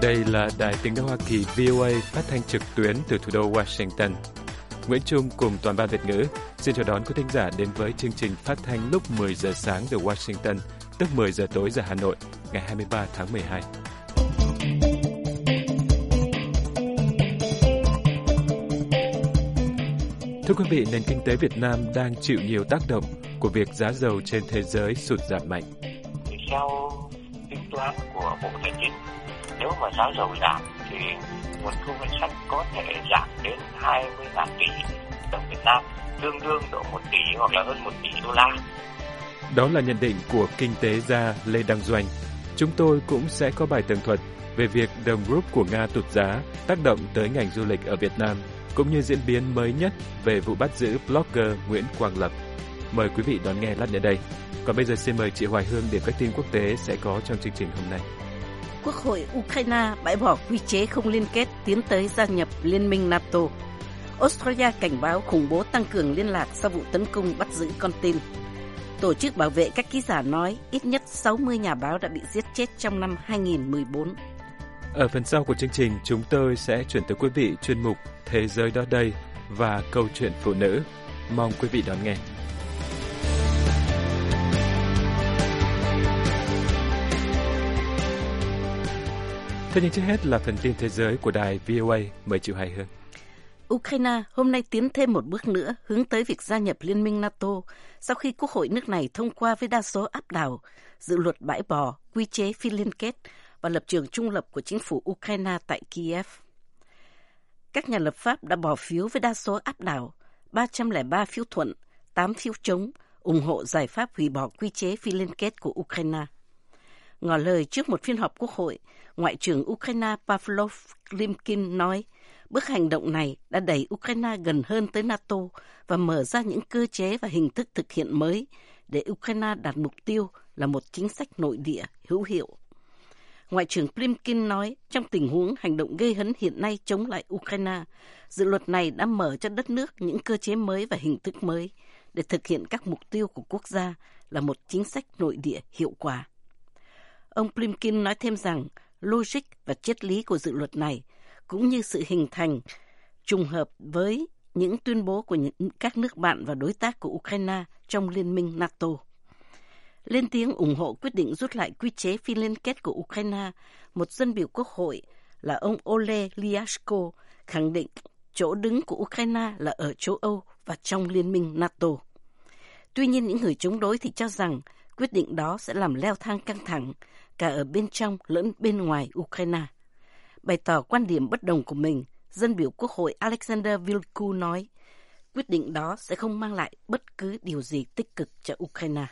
Đây là Đài Tiếng nói Hoa Kỳ VOA phát thanh trực tuyến từ thủ đô Washington. Nguyễn Trung cùng toàn ban Việt ngữ xin chào đón quý thính giả đến với chương trình phát thanh lúc 10 giờ sáng giờ Washington, tức 10 giờ tối giờ Hà Nội, ngày 23 tháng 12. Thưa quý vị, nền kinh tế Việt Nam đang chịu nhiều tác động của việc giá dầu trên thế giới sụt giảm mạnh. Theo tính toán của Bộ Tài chính, nếu mà giá dầu giảm thì nguồn thu ngân sách có thể giảm đến 20.000 tỷ đồng Việt Nam, tương đương độ 1 tỷ hoặc là hơn 1 tỷ đô la. Đó là nhận định của kinh tế gia Lê Đăng Doanh. Chúng tôi cũng sẽ có bài tường thuật về việc đồng rúp của Nga tụt giá tác động tới ngành du lịch ở Việt Nam, cũng như diễn biến mới nhất về vụ bắt giữ blogger Nguyễn Quang Lập. Mời quý vị đón nghe lát nữa đây. Còn bây giờ xin mời chị Hoài Hương điểm các tin quốc tế sẽ có trong chương trình hôm nay. Quốc hội Ukraine bãi bỏ quy chế không liên kết tiến tới gia nhập Liên minh NATO. Australia cảnh báo khủng bố tăng cường liên lạc sau vụ tấn công bắt giữ con tin. Tổ chức bảo vệ các ký giả nói ít nhất 60 nhà báo đã bị giết chết trong năm 2014. Ở phần sau của chương trình, chúng tôi sẽ chuyển tới quý vị chuyên mục Thế giới đó đây và câu chuyện phụ nữ. Mong quý vị đón nghe. Thế nhưng trước hết là phần tin thế giới của đài VOA. Mời chị Hoài Hương. Ukraine hôm nay tiến thêm một bước nữa hướng tới việc gia nhập Liên minh NATO sau khi Quốc hội nước này thông qua với đa số áp đảo dự luật bãi bỏ quy chế phi liên kết và lập trường trung lập của chính phủ Ukraine tại Kiev. Các nhà lập pháp đã bỏ phiếu với đa số áp đảo, 303 phiếu thuận, 8 phiếu chống, ủng hộ giải pháp hủy bỏ quy chế phi liên kết của Ukraine. Ngỏ lời trước một phiên họp Quốc hội, Ngoại trưởng Ukraine Pavlo Klimkin nói, bước hành động này đã đẩy Ukraine gần hơn tới NATO và mở ra những cơ chế và hình thức thực hiện mới để Ukraine đạt mục tiêu là một chính sách nội địa hữu hiệu. Ngoại trưởng Klimkin nói, trong tình huống hành động gây hấn hiện nay chống lại Ukraine, dự luật này đã mở cho đất nước những cơ chế mới và hình thức mới để thực hiện các mục tiêu của quốc gia là một chính sách nội địa hiệu quả. Ông Klimkin nói thêm rằng, logic và triết lý của dự luật này cũng như sự hình thành trùng hợp với những tuyên bố của các nước bạn và đối tác của Ukraine trong Liên minh NATO. Lên tiếng ủng hộ quyết định rút lại quy chế phi liên kết của Ukraine, một dân biểu quốc hội là ông Ole Lyashko khẳng định chỗ đứng của Ukraine là ở châu Âu và trong Liên minh NATO. Tuy nhiên, những người chống đối thì cho rằng quyết định đó sẽ làm leo thang căng thẳng cả ở bên trong lẫn bên ngoài Ukraine. Bày tỏ quan điểm bất đồng của mình, dân biểu Quốc hội Alexander Vilku nói, quyết định đó sẽ không mang lại bất cứ điều gì tích cực cho Ukraine.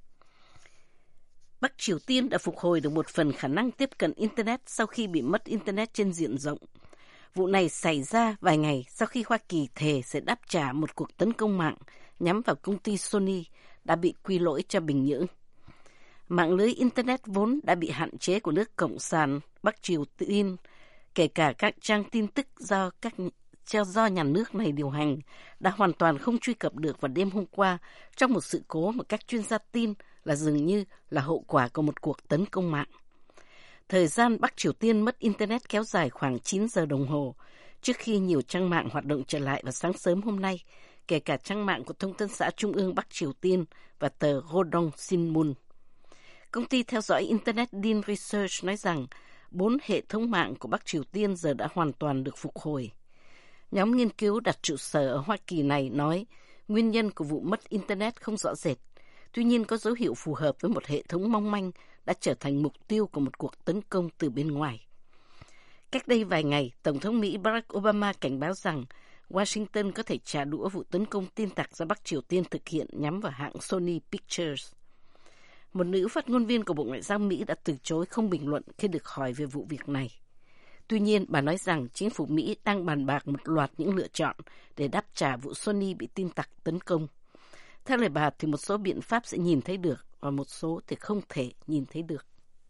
Bắc Triều Tiên đã phục hồi được một phần khả năng tiếp cận Internet sau khi bị mất Internet trên diện rộng. Vụ này xảy ra vài ngày sau khi Hoa Kỳ thề sẽ đáp trả một cuộc tấn công mạng nhắm vào công ty Sony đã bị quy lỗi cho Bình Nhưỡng. Mạng lưới Internet vốn đã bị hạn chế của nước Cộng sản Bắc Triều Tiên, kể cả các trang tin tức do nhà nước này điều hành, đã hoàn toàn không truy cập được vào đêm hôm qua trong một sự cố mà các chuyên gia tin là dường như là hậu quả của một cuộc tấn công mạng. Thời gian Bắc Triều Tiên mất Internet kéo dài khoảng 9 giờ đồng hồ trước khi nhiều trang mạng hoạt động trở lại vào sáng sớm hôm nay, kể cả trang mạng của Thông tấn xã Trung ương Bắc Triều Tiên và tờ Rodong Sinmun. Công ty theo dõi Internet Dean Research nói rằng 4 hệ thống mạng của Bắc Triều Tiên giờ đã hoàn toàn được phục hồi. Nhóm nghiên cứu đặt trụ sở ở Hoa Kỳ này nói nguyên nhân của vụ mất Internet không rõ rệt, tuy nhiên có dấu hiệu phù hợp với một hệ thống mong manh đã trở thành mục tiêu của một cuộc tấn công từ bên ngoài. Cách đây vài ngày, Tổng thống Mỹ Barack Obama cảnh báo rằng Washington có thể trả đũa vụ tấn công tin tặc do Bắc Triều Tiên thực hiện nhắm vào hãng Sony Pictures. Một nữ phát ngôn viên của Bộ Ngoại giao Mỹ đã từ chối không bình luận khi được hỏi về vụ việc này. Tuy nhiên, bà nói rằng chính phủ Mỹ đang bàn bạc một loạt những lựa chọn để đáp trả vụ Sony bị tin tặc tấn công. Theo lời bà thì một số biện pháp sẽ nhìn thấy được và một số thì không thể nhìn thấy được.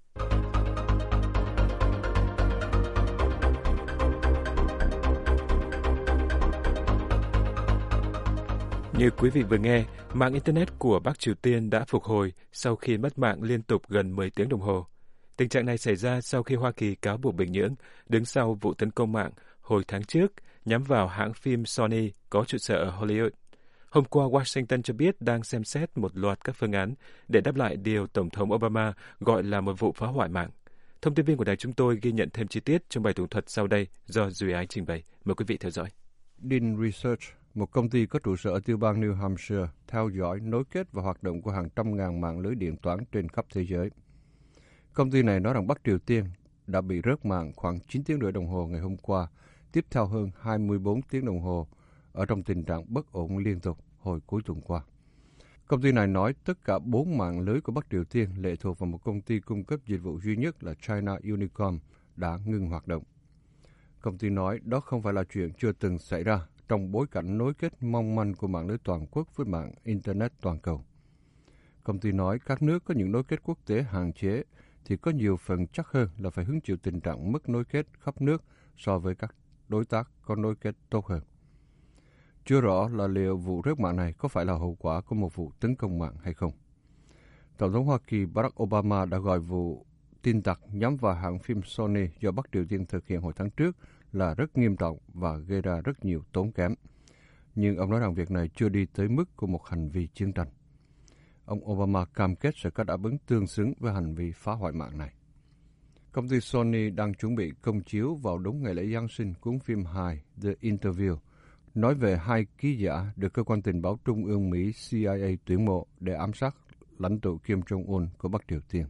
Như quý vị vừa nghe, mạng Internet của Bắc Triều Tiên đã phục hồi sau khi mất mạng liên tục gần 10 tiếng đồng hồ. Tình trạng này xảy ra sau khi Hoa Kỳ cáo buộc Bình Nhưỡng đứng sau vụ tấn công mạng hồi tháng trước nhắm vào hãng phim Sony có trụ sở ở Hollywood. Hôm qua, Washington cho biết đang xem xét một loạt các phương án để đáp lại điều Tổng thống Obama gọi là một vụ phá hoại mạng. Thông tin viên của đài chúng tôi ghi nhận thêm chi tiết trong bài tường thuật sau đây do Duy Ái trình bày. Mời quý vị theo dõi. Dean Research, một công ty có trụ sở ở tiểu bang New Hampshire, theo dõi, nối kết và hoạt động của hàng trăm ngàn mạng lưới điện toán trên khắp thế giới. Công ty này nói rằng Bắc Triều Tiên đã bị rớt mạng khoảng 9 tiếng rưỡi đồng hồ ngày hôm qua, tiếp theo hơn 24 tiếng đồng hồ ở trong tình trạng bất ổn liên tục hồi cuối tuần qua. Công ty này nói tất cả 4 mạng lưới của Bắc Triều Tiên lệ thuộc vào một công ty cung cấp dịch vụ duy nhất là China Unicom đã ngừng hoạt động. Công ty nói đó không phải là chuyện chưa từng xảy ra trong bối cảnh nối kết mong manh của mạng lưới toàn quốc với mạng Internet toàn cầu. Công ty nói các nước có những nối kết quốc tế hạn chế thì có nhiều phần chắc hơn là phải hứng chịu tình trạng mất nối kết khắp nước so với các đối tác có nối kết tốt hơn. Chưa rõ là liệu vụ rớt mạng này có phải là hậu quả của một vụ tấn công mạng hay không. Tổng thống Hoa Kỳ Barack Obama đã gọi vụ tin tặc nhắm vào hãng phim Sony do Bắc Triều Tiên thực hiện hồi tháng trước là rất nghiêm trọng và gây ra rất nhiều tốn kém. Nhưng ông nói rằng việc này chưa đi tới mức của một hành vi chiến tranh. Ông Obama cam kết sẽ có đáp ứng tương xứng với hành vi phá hoại mạng này. Công ty Sony đang chuẩn bị công chiếu vào đúng ngày lễ Giáng sinh cuốn phim hài The Interview, nói về 2 ký giả được cơ quan tình báo trung ương Mỹ CIA tuyển mộ để ám sát lãnh tụ Kim Jong-un của Bắc Triều Tiên.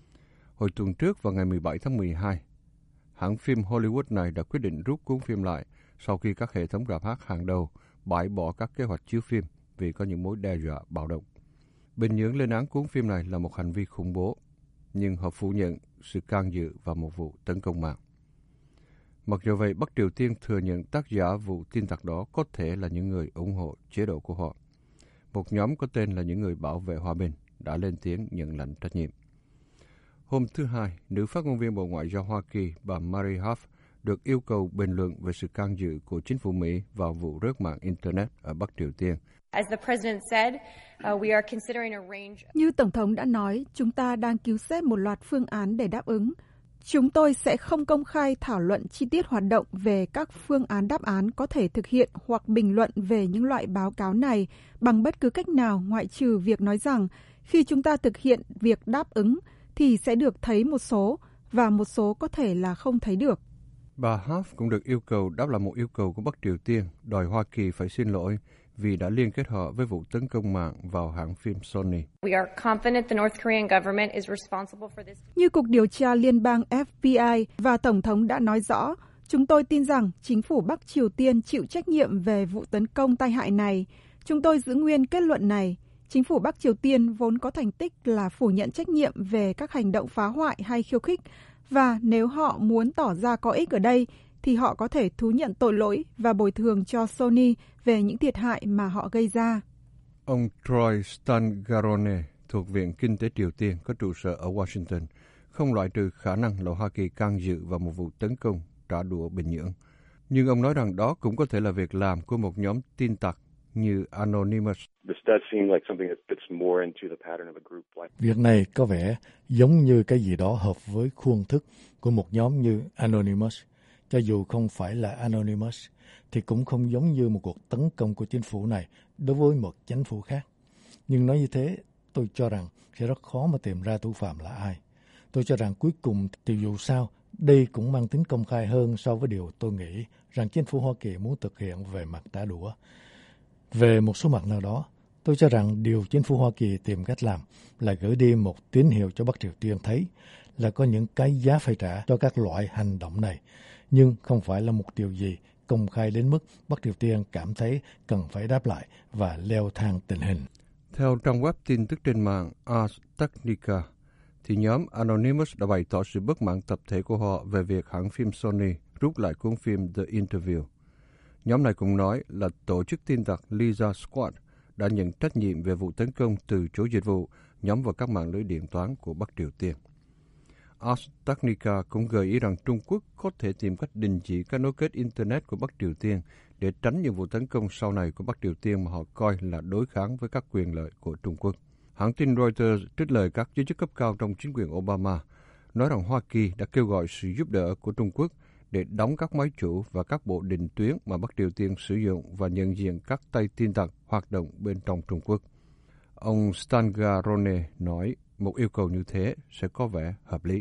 Hồi tuần trước vào ngày 17 tháng 12, hãng phim Hollywood này đã quyết định rút cuốn phim lại sau khi các hệ thống rạp hát hàng đầu bãi bỏ các kế hoạch chiếu phim vì có những mối đe dọa bạo động. Bình Nhưỡng lên án cuốn phim này là một hành vi khủng bố, nhưng họ phủ nhận sự can dự vào một vụ tấn công mạng. Mặc dù vậy, Bắc Triều Tiên thừa nhận tác giả vụ tin tặc đó có thể là những người ủng hộ chế độ của họ. Một nhóm có tên là những người bảo vệ hòa bình đã lên tiếng nhận lãnh trách nhiệm. Hôm thứ Hai, nữ phát ngôn viên Bộ Ngoại giao Hoa Kỳ bà Mary Harf được yêu cầu bình luận về sự can dự của chính phủ Mỹ vào vụ rớt mạng Internet ở Bắc Triều Tiên. Như Tổng thống đã nói, chúng ta đang cứu xét một loạt phương án để đáp ứng. Chúng tôi sẽ không công khai thảo luận chi tiết hoạt động về các phương án đáp án có thể thực hiện hoặc bình luận về những loại báo cáo này bằng bất cứ cách nào ngoại trừ việc nói rằng khi chúng ta thực hiện việc đáp ứng thì sẽ được thấy một số và một số có thể là không thấy được. Bà Harf cũng được yêu cầu đáp lại một yêu cầu của Bắc Triều Tiên đòi Hoa Kỳ phải xin lỗi vì đã liên kết họ với vụ tấn công mạng vào hãng phim Sony. Như Cục Điều tra Liên bang FBI và Tổng thống đã nói rõ, chúng tôi tin rằng chính phủ Bắc Triều Tiên chịu trách nhiệm về vụ tấn công tai hại này. Chúng tôi giữ nguyên kết luận này. Chính phủ Bắc Triều Tiên vốn có thành tích là phủ nhận trách nhiệm về các hành động phá hoại hay khiêu khích, và nếu họ muốn tỏ ra có ích ở đây, thì họ có thể thú nhận tội lỗi và bồi thường cho Sony về những thiệt hại mà họ gây ra. Ông Troy Stangarone thuộc Viện Kinh tế Triều Tiên có trụ sở ở Washington không loại trừ khả năng là Hoa Kỳ can dự vào một vụ tấn công trả đũa Bình Nhưỡng. Nhưng ông nói rằng đó cũng có thể là việc làm của một nhóm tin tặc như Anonymous. Việc này có vẻ giống như cái gì đó hợp với khuôn thức của một nhóm như Anonymous. Cho dù không phải là Anonymous, thì cũng không giống như một cuộc tấn công của chính phủ này đối với một chính phủ khác. Nhưng nói như thế, tôi cho rằng sẽ rất khó mà tìm ra thủ phạm là ai. Tôi cho rằng cuối cùng thì dù sao, đây cũng mang tính công khai hơn so với điều tôi nghĩ rằng chính phủ Hoa Kỳ muốn thực hiện về mặt trả đũa. Về một số mặt nào đó, tôi cho rằng điều chính phủ Hoa Kỳ tìm cách làm là gửi đi một tín hiệu cho Bắc Triều Tiên thấy là có những cái giá phải trả cho các loại hành động này, nhưng không phải là một điều gì công khai đến mức Bắc Triều Tiên cảm thấy cần phải đáp lại và leo thang tình hình. Theo trang web tin tức trên mạng Ars Technica, thì nhóm Anonymous đã bày tỏ sự bất mãn tập thể của họ về việc hãng phim Sony rút lại cuốn phim The Interview. Nhóm này cũng nói là tổ chức tin tặc Lisa Squad đã nhận trách nhiệm về vụ tấn công từ chối dịch vụ nhắm vào các mạng lưới điện toán của Bắc Triều Tiên. Ars Technica cũng gợi ý rằng Trung Quốc có thể tìm cách đình chỉ các nối kết Internet của Bắc Triều Tiên để tránh những vụ tấn công sau này của Bắc Triều Tiên mà họ coi là đối kháng với các quyền lợi của Trung Quốc. Hãng tin Reuters trích lời các giới chức cấp cao trong chính quyền Obama nói rằng Hoa Kỳ đã kêu gọi sự giúp đỡ của Trung Quốc để đóng các máy chủ và các bộ định tuyến mà Bắc Triều Tiên sử dụng và nhận diện các tay tin tặc hoạt động bên trong Trung Quốc. Ông Stangarone nói một yêu cầu như thế sẽ có vẻ hợp lý.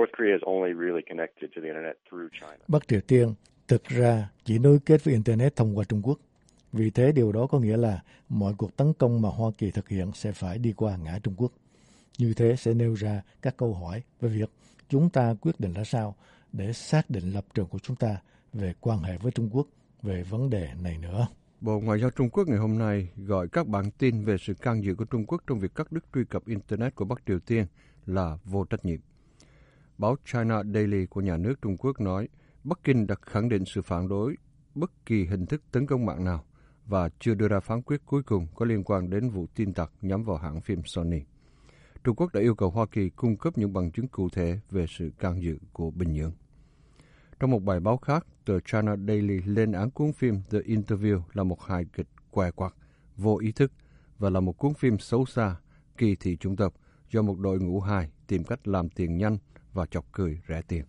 Bắc Triều Tiên thực ra chỉ nối kết với Internet thông qua Trung Quốc. Vì thế điều đó có nghĩa là mọi cuộc tấn công mà Hoa Kỳ thực hiện sẽ phải đi qua ngã Trung Quốc. Như thế sẽ nêu ra các câu hỏi về việc chúng ta quyết định ra sao để xác định lập trường của chúng ta về quan hệ với Trung Quốc về vấn đề này nữa. Bộ Ngoại giao Trung Quốc ngày hôm nay gọi các bản tin về sự can dự của Trung Quốc trong việc cắt đứt truy cập Internet của Bắc Triều Tiên là vô trách nhiệm. Báo China Daily của nhà nước Trung Quốc nói Bắc Kinh đã khẳng định sự phản đối bất kỳ hình thức tấn công mạng nào và chưa đưa ra phán quyết cuối cùng có liên quan đến vụ tin tặc nhắm vào hãng phim Sony. Trung Quốc đã yêu cầu Hoa Kỳ cung cấp những bằng chứng cụ thể về sự can dự của Bình Nhưỡng. Trong một bài báo khác, tờ China Daily lên án cuốn phim The Interview là một hài kịch què quặt, vô ý thức và là một cuốn phim xấu xa, kỳ thị chủng tộc do một đội ngũ hài tìm cách làm tiền nhanh và chọc cười rẻ tiền.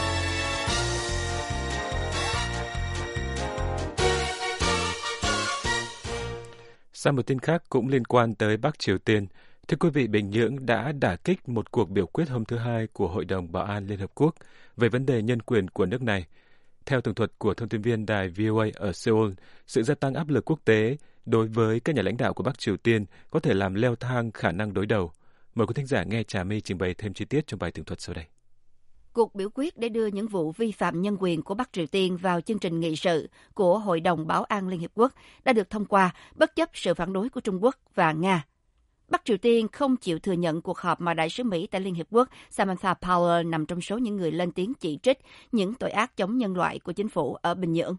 Sang một tin khác cũng liên quan tới Bắc Triều Tiên, thưa quý vị, Bình Nhưỡng đã đả kích một cuộc biểu quyết hôm thứ Hai của Hội đồng Bảo an Liên Hợp Quốc về vấn đề nhân quyền của nước này. Theo tường thuật của thông tin viên đài VOA ở Seoul, sự gia tăng áp lực quốc tế đối với các nhà lãnh đạo của Bắc Triều Tiên có thể làm leo thang khả năng đối đầu. Mời quý thính giả nghe Trà My trình bày thêm chi tiết trong bài tường thuật sau đây. Cuộc biểu quyết để đưa những vụ vi phạm nhân quyền của Bắc Triều Tiên vào chương trình nghị sự của Hội đồng Bảo an Liên Hiệp Quốc đã được thông qua bất chấp sự phản đối của Trung Quốc và Nga. Bắc Triều Tiên không chịu thừa nhận cuộc họp mà đại sứ Mỹ tại Liên Hiệp Quốc Samantha Power nằm trong số những người lên tiếng chỉ trích những tội ác chống nhân loại của chính phủ ở Bình Nhưỡng.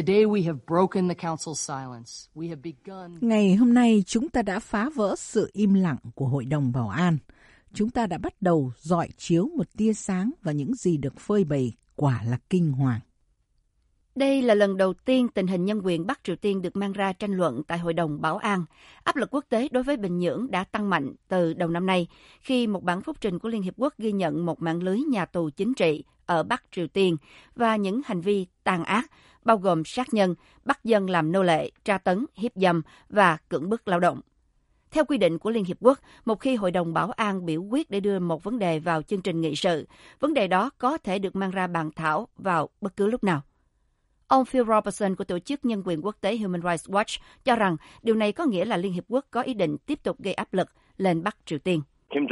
Ngày hôm nay, chúng ta đã phá vỡ sự im lặng của Hội đồng Bảo an. Chúng ta đã bắt đầu rọi chiếu một tia sáng vào những gì được phơi bày, quả là kinh hoàng. Đây là lần đầu tiên tình hình nhân quyền Bắc Triều Tiên được mang ra tranh luận tại Hội đồng Bảo an. Áp lực quốc tế đối với Bình Nhưỡng đã tăng mạnh từ đầu năm nay khi một bản phúc trình của Liên Hiệp Quốc ghi nhận một mạng lưới nhà tù chính trị ở Bắc Triều Tiên và những hành vi tàn ác, bao gồm sát nhân, bắt dân làm nô lệ, tra tấn, hiếp dâm và cưỡng bức lao động. Theo quy định của Liên Hiệp Quốc, một khi Hội đồng Bảo an biểu quyết để đưa một vấn đề vào chương trình nghị sự, vấn đề đó có thể được mang ra bàn thảo vào bất cứ lúc nào. Ông Phil Robertson của Tổ chức Nhân quyền Quốc tế Human Rights Watch cho rằng điều này có nghĩa là Liên Hiệp Quốc có ý định tiếp tục gây áp lực lên Bắc Triều Tiên.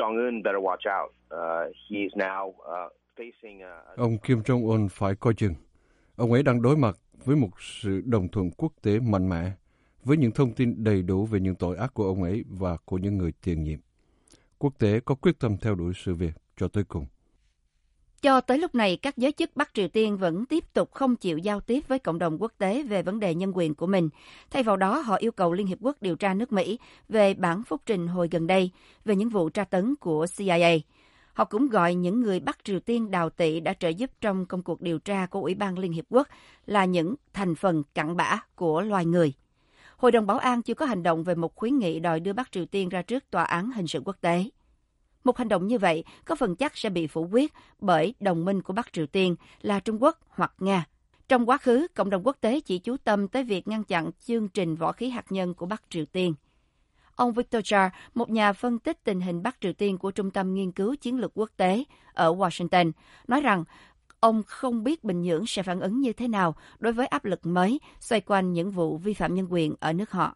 Ông Kim Jong-un phải coi chừng. Ông ấy đang đối mặt với một sự đồng thuận quốc tế mạnh mẽ, với những thông tin đầy đủ về những tội ác của ông ấy và của những người tiền nhiệm. Quốc tế có quyết tâm theo đuổi sự việc cho tới cùng. Cho tới lúc này, các giới chức Bắc Triều Tiên vẫn tiếp tục không chịu giao tiếp với cộng đồng quốc tế về vấn đề nhân quyền của mình. Thay vào đó, họ yêu cầu Liên Hiệp Quốc điều tra nước Mỹ về bản phúc trình hồi gần đây về những vụ tra tấn của CIA. Họ cũng gọi những người Bắc Triều Tiên đào tị đã trợ giúp trong công cuộc điều tra của Ủy ban Liên Hiệp Quốc là những thành phần cặn bã của loài người. Hội đồng Bảo an chưa có hành động về một khuyến nghị đòi đưa Bắc Triều Tiên ra trước Tòa án Hình sự Quốc tế. Một hành động như vậy có phần chắc sẽ bị phủ quyết bởi đồng minh của Bắc Triều Tiên là Trung Quốc hoặc Nga. Trong quá khứ, cộng đồng quốc tế chỉ chú tâm tới việc ngăn chặn chương trình võ khí hạt nhân của Bắc Triều Tiên. Ông Victor Cha, một nhà phân tích tình hình Bắc Triều Tiên của Trung tâm Nghiên cứu Chiến lược Quốc tế ở Washington, nói rằng ông không biết Bình Nhưỡng sẽ phản ứng như thế nào đối với áp lực mới xoay quanh những vụ vi phạm nhân quyền ở nước họ.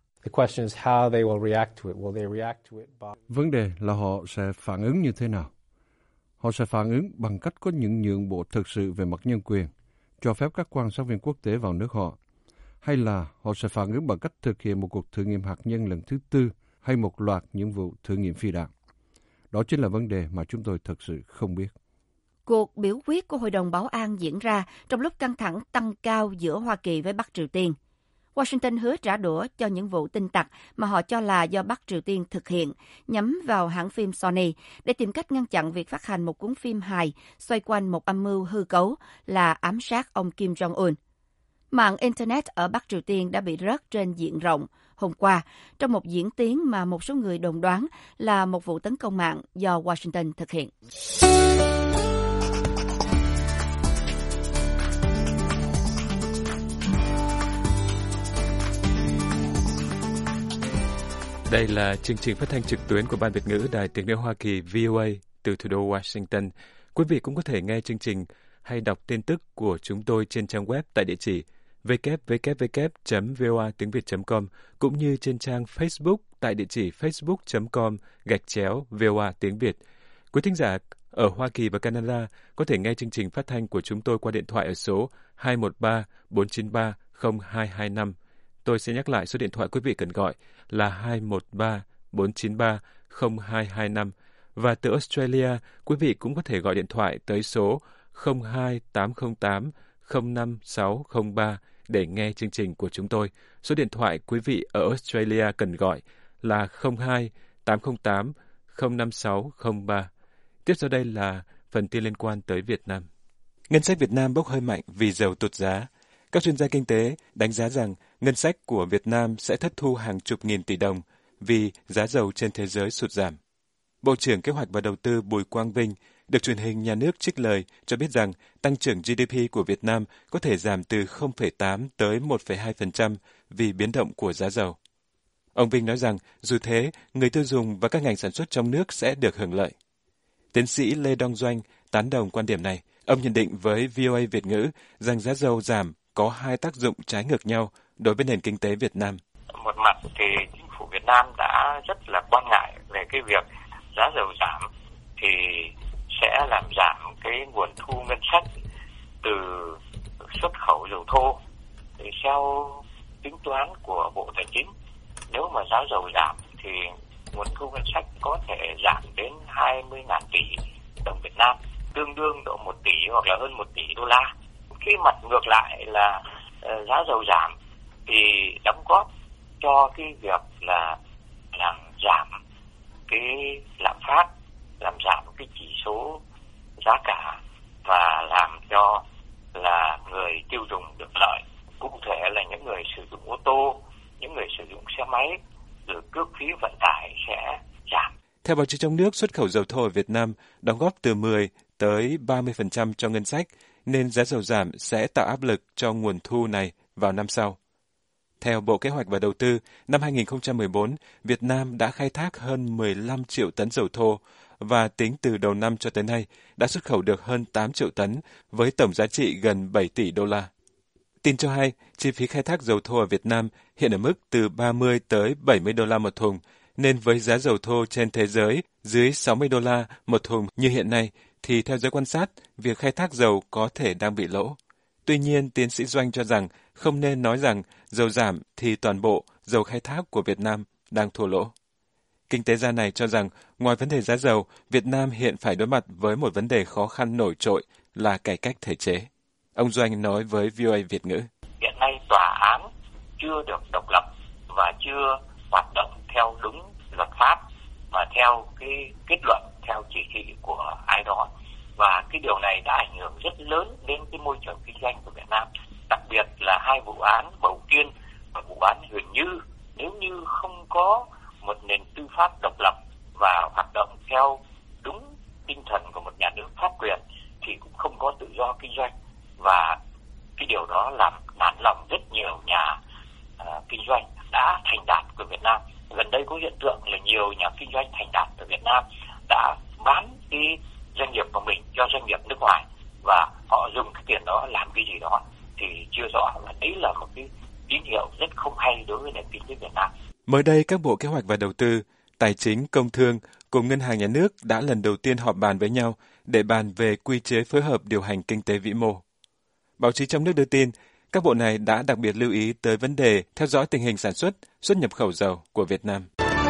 Vấn đề là họ sẽ phản ứng như thế nào. Họ sẽ phản ứng bằng cách có những nhượng bộ thực sự về mặt nhân quyền, cho phép các quan sát viên quốc tế vào nước họ, hay là họ sẽ phản ứng bằng cách thực hiện một cuộc thử nghiệm hạt nhân lần thứ tư hay một loạt những vụ thử nghiệm phi đạn. Đó chính là vấn đề mà chúng tôi thật sự không biết. Cuộc biểu quyết của Hội đồng Bảo an diễn ra trong lúc căng thẳng tăng cao giữa Hoa Kỳ với Bắc Triều Tiên. Washington hứa trả đũa cho những vụ tin tặc mà họ cho là do Bắc Triều Tiên thực hiện, nhắm vào hãng phim Sony để tìm cách ngăn chặn việc phát hành một cuốn phim hài xoay quanh một âm mưu hư cấu là ám sát ông Kim Jong-un. Mạng Internet ở Bắc Triều Tiên đã bị rớt trên diện rộng hôm qua trong một diễn tiến mà một số người đồn đoán là một vụ tấn công mạng do Washington thực hiện. Đây là chương trình phát thanh trực tuyến của Ban Việt ngữ Đài Tiếng nói Hoa Kỳ VOA từ thủ đô Washington. Quý vị cũng có thể nghe chương trình hay đọc tin tức của chúng tôi trên trang web tại địa chỉ www.voatengviet.com cũng như trên trang Facebook tại địa chỉ facebook.com/VOA tiếng Việt. Quý thính giả ở Hoa Kỳ và Canada có thể nghe chương trình phát thanh của chúng tôi qua điện thoại ở số 213-493-0225. Tôi sẽ nhắc lại số điện thoại quý vị cần gọi là 213-493-0225. Và từ Australia, quý vị cũng có thể gọi điện thoại tới số 02-808-05603 để nghe chương trình của chúng tôi. Số điện thoại quý vị ở Australia cần gọi là 02-808-05603. Tiếp sau đây là phần tin liên quan tới Việt Nam. Ngân sách Việt Nam bốc hơi mạnh vì dầu tụt giá. Các chuyên gia kinh tế đánh giá rằng ngân sách của Việt Nam sẽ thất thu hàng chục nghìn tỷ đồng vì giá dầu trên thế giới sụt giảm. Bộ trưởng Kế hoạch và Đầu tư Bùi Quang Vinh được truyền hình nhà nước trích lời cho biết rằng tăng trưởng GDP của Việt Nam có thể giảm từ 0,8 tới 1,2% vì biến động của giá dầu. Ông Vinh nói rằng dù thế, người tiêu dùng và các ngành sản xuất trong nước sẽ được hưởng lợi. Tiến sĩ Lê Đăng Doanh tán đồng quan điểm này. Ông nhận định với VOA Việt ngữ rằng giá dầu giảm có hai tác dụng trái ngược nhau đối với nền kinh tế Việt Nam. Một mặt thì chính phủ Việt Nam đã rất là quan ngại về cái việc giá dầu giảm thì sẽ làm giảm cái nguồn thu ngân sách từ xuất khẩu dầu thô. Thì theo tính toán của Bộ Tài chính, nếu mà giá dầu giảm thì nguồn thu ngân sách có thể giảm đến 20.000 tỷ đồng Việt Nam, tương đương độ 1 tỷ hoặc là hơn 1 tỷ đô la. Cái mặt ngược lại là giá dầu giảm thì đóng góp cho cái việc là làm giảm cái lạm phát, làm giảm cái chỉ số giá cả và làm cho là người tiêu dùng được lợi. Cụ thể là những người sử dụng ô tô, những người sử dụng xe máy, rồi cước phí vận tải sẽ giảm. Theo báo chí trong nước, xuất khẩu dầu thô ở Việt Nam đóng góp từ 10 tới 30% cho ngân sách, nên giá dầu giảm sẽ tạo áp lực cho nguồn thu này vào năm sau. Theo Bộ Kế hoạch và Đầu tư, năm 2014, Việt Nam đã khai thác hơn 15 triệu tấn dầu thô và tính từ đầu năm cho tới nay đã xuất khẩu được hơn 8 triệu tấn với tổng giá trị gần 7 tỷ đô la. Tin cho hay, chi phí khai thác dầu thô ở Việt Nam hiện ở mức từ 30 tới 70 đô la một thùng, nên với giá dầu thô trên thế giới dưới 60 đô la một thùng như hiện nay, thì theo giới quan sát, việc khai thác dầu có thể đang bị lỗ. Tuy nhiên, tiến sĩ Doanh cho rằng không nên nói rằng dầu giảm thì toàn bộ dầu khai thác của Việt Nam đang thua lỗ. Kinh tế gia này cho rằng ngoài vấn đề giá dầu, Việt Nam hiện phải đối mặt với một vấn đề khó khăn nổi trội là cải cách thể chế. Ông Doanh nói với VOA Việt ngữ. Hiện nay tòa án chưa được độc lập và chưa hoạt động theo đúng luật pháp mà theo cái kết luận, theo chỉ thị của ai đó. Và cái điều này đã ảnh hưởng rất lớn đến cái môi trường kinh doanh của Việt Nam. Đặc biệt là hai vụ án Bầu Kiên và vụ án Huyền Như. Nếu như không có một nền tư pháp độc lập và hoạt động theo đúng tinh thần của một nhà nước pháp quyền thì cũng không có tự do kinh doanh. Và cái điều đó làm nản lòng rất nhiều nhà kinh doanh đã thành đạt của Việt Nam. Gần đây có hiện tượng là nhiều nhà kinh doanh thành đạt ở Việt Nam đã bán cái doanh nghiệp của mình cho doanh nghiệp nước ngoài và họ dùng cái tiền đó làm cái gì đó thì chưa rõ, và đấy là một cái tín hiệu rất không hay đối với nền kinh tế Việt Nam. Mới đây, các Bộ Kế hoạch và Đầu tư, Tài chính, Công thương cùng Ngân hàng Nhà nước đã lần đầu tiên họp bàn với nhau để bàn về quy chế phối hợp điều hành kinh tế vĩ mô. Báo chí trong nước đưa tin, các bộ này đã đặc biệt lưu ý tới vấn đề theo dõi tình hình sản xuất, xuất nhập khẩu dầu của Việt Nam.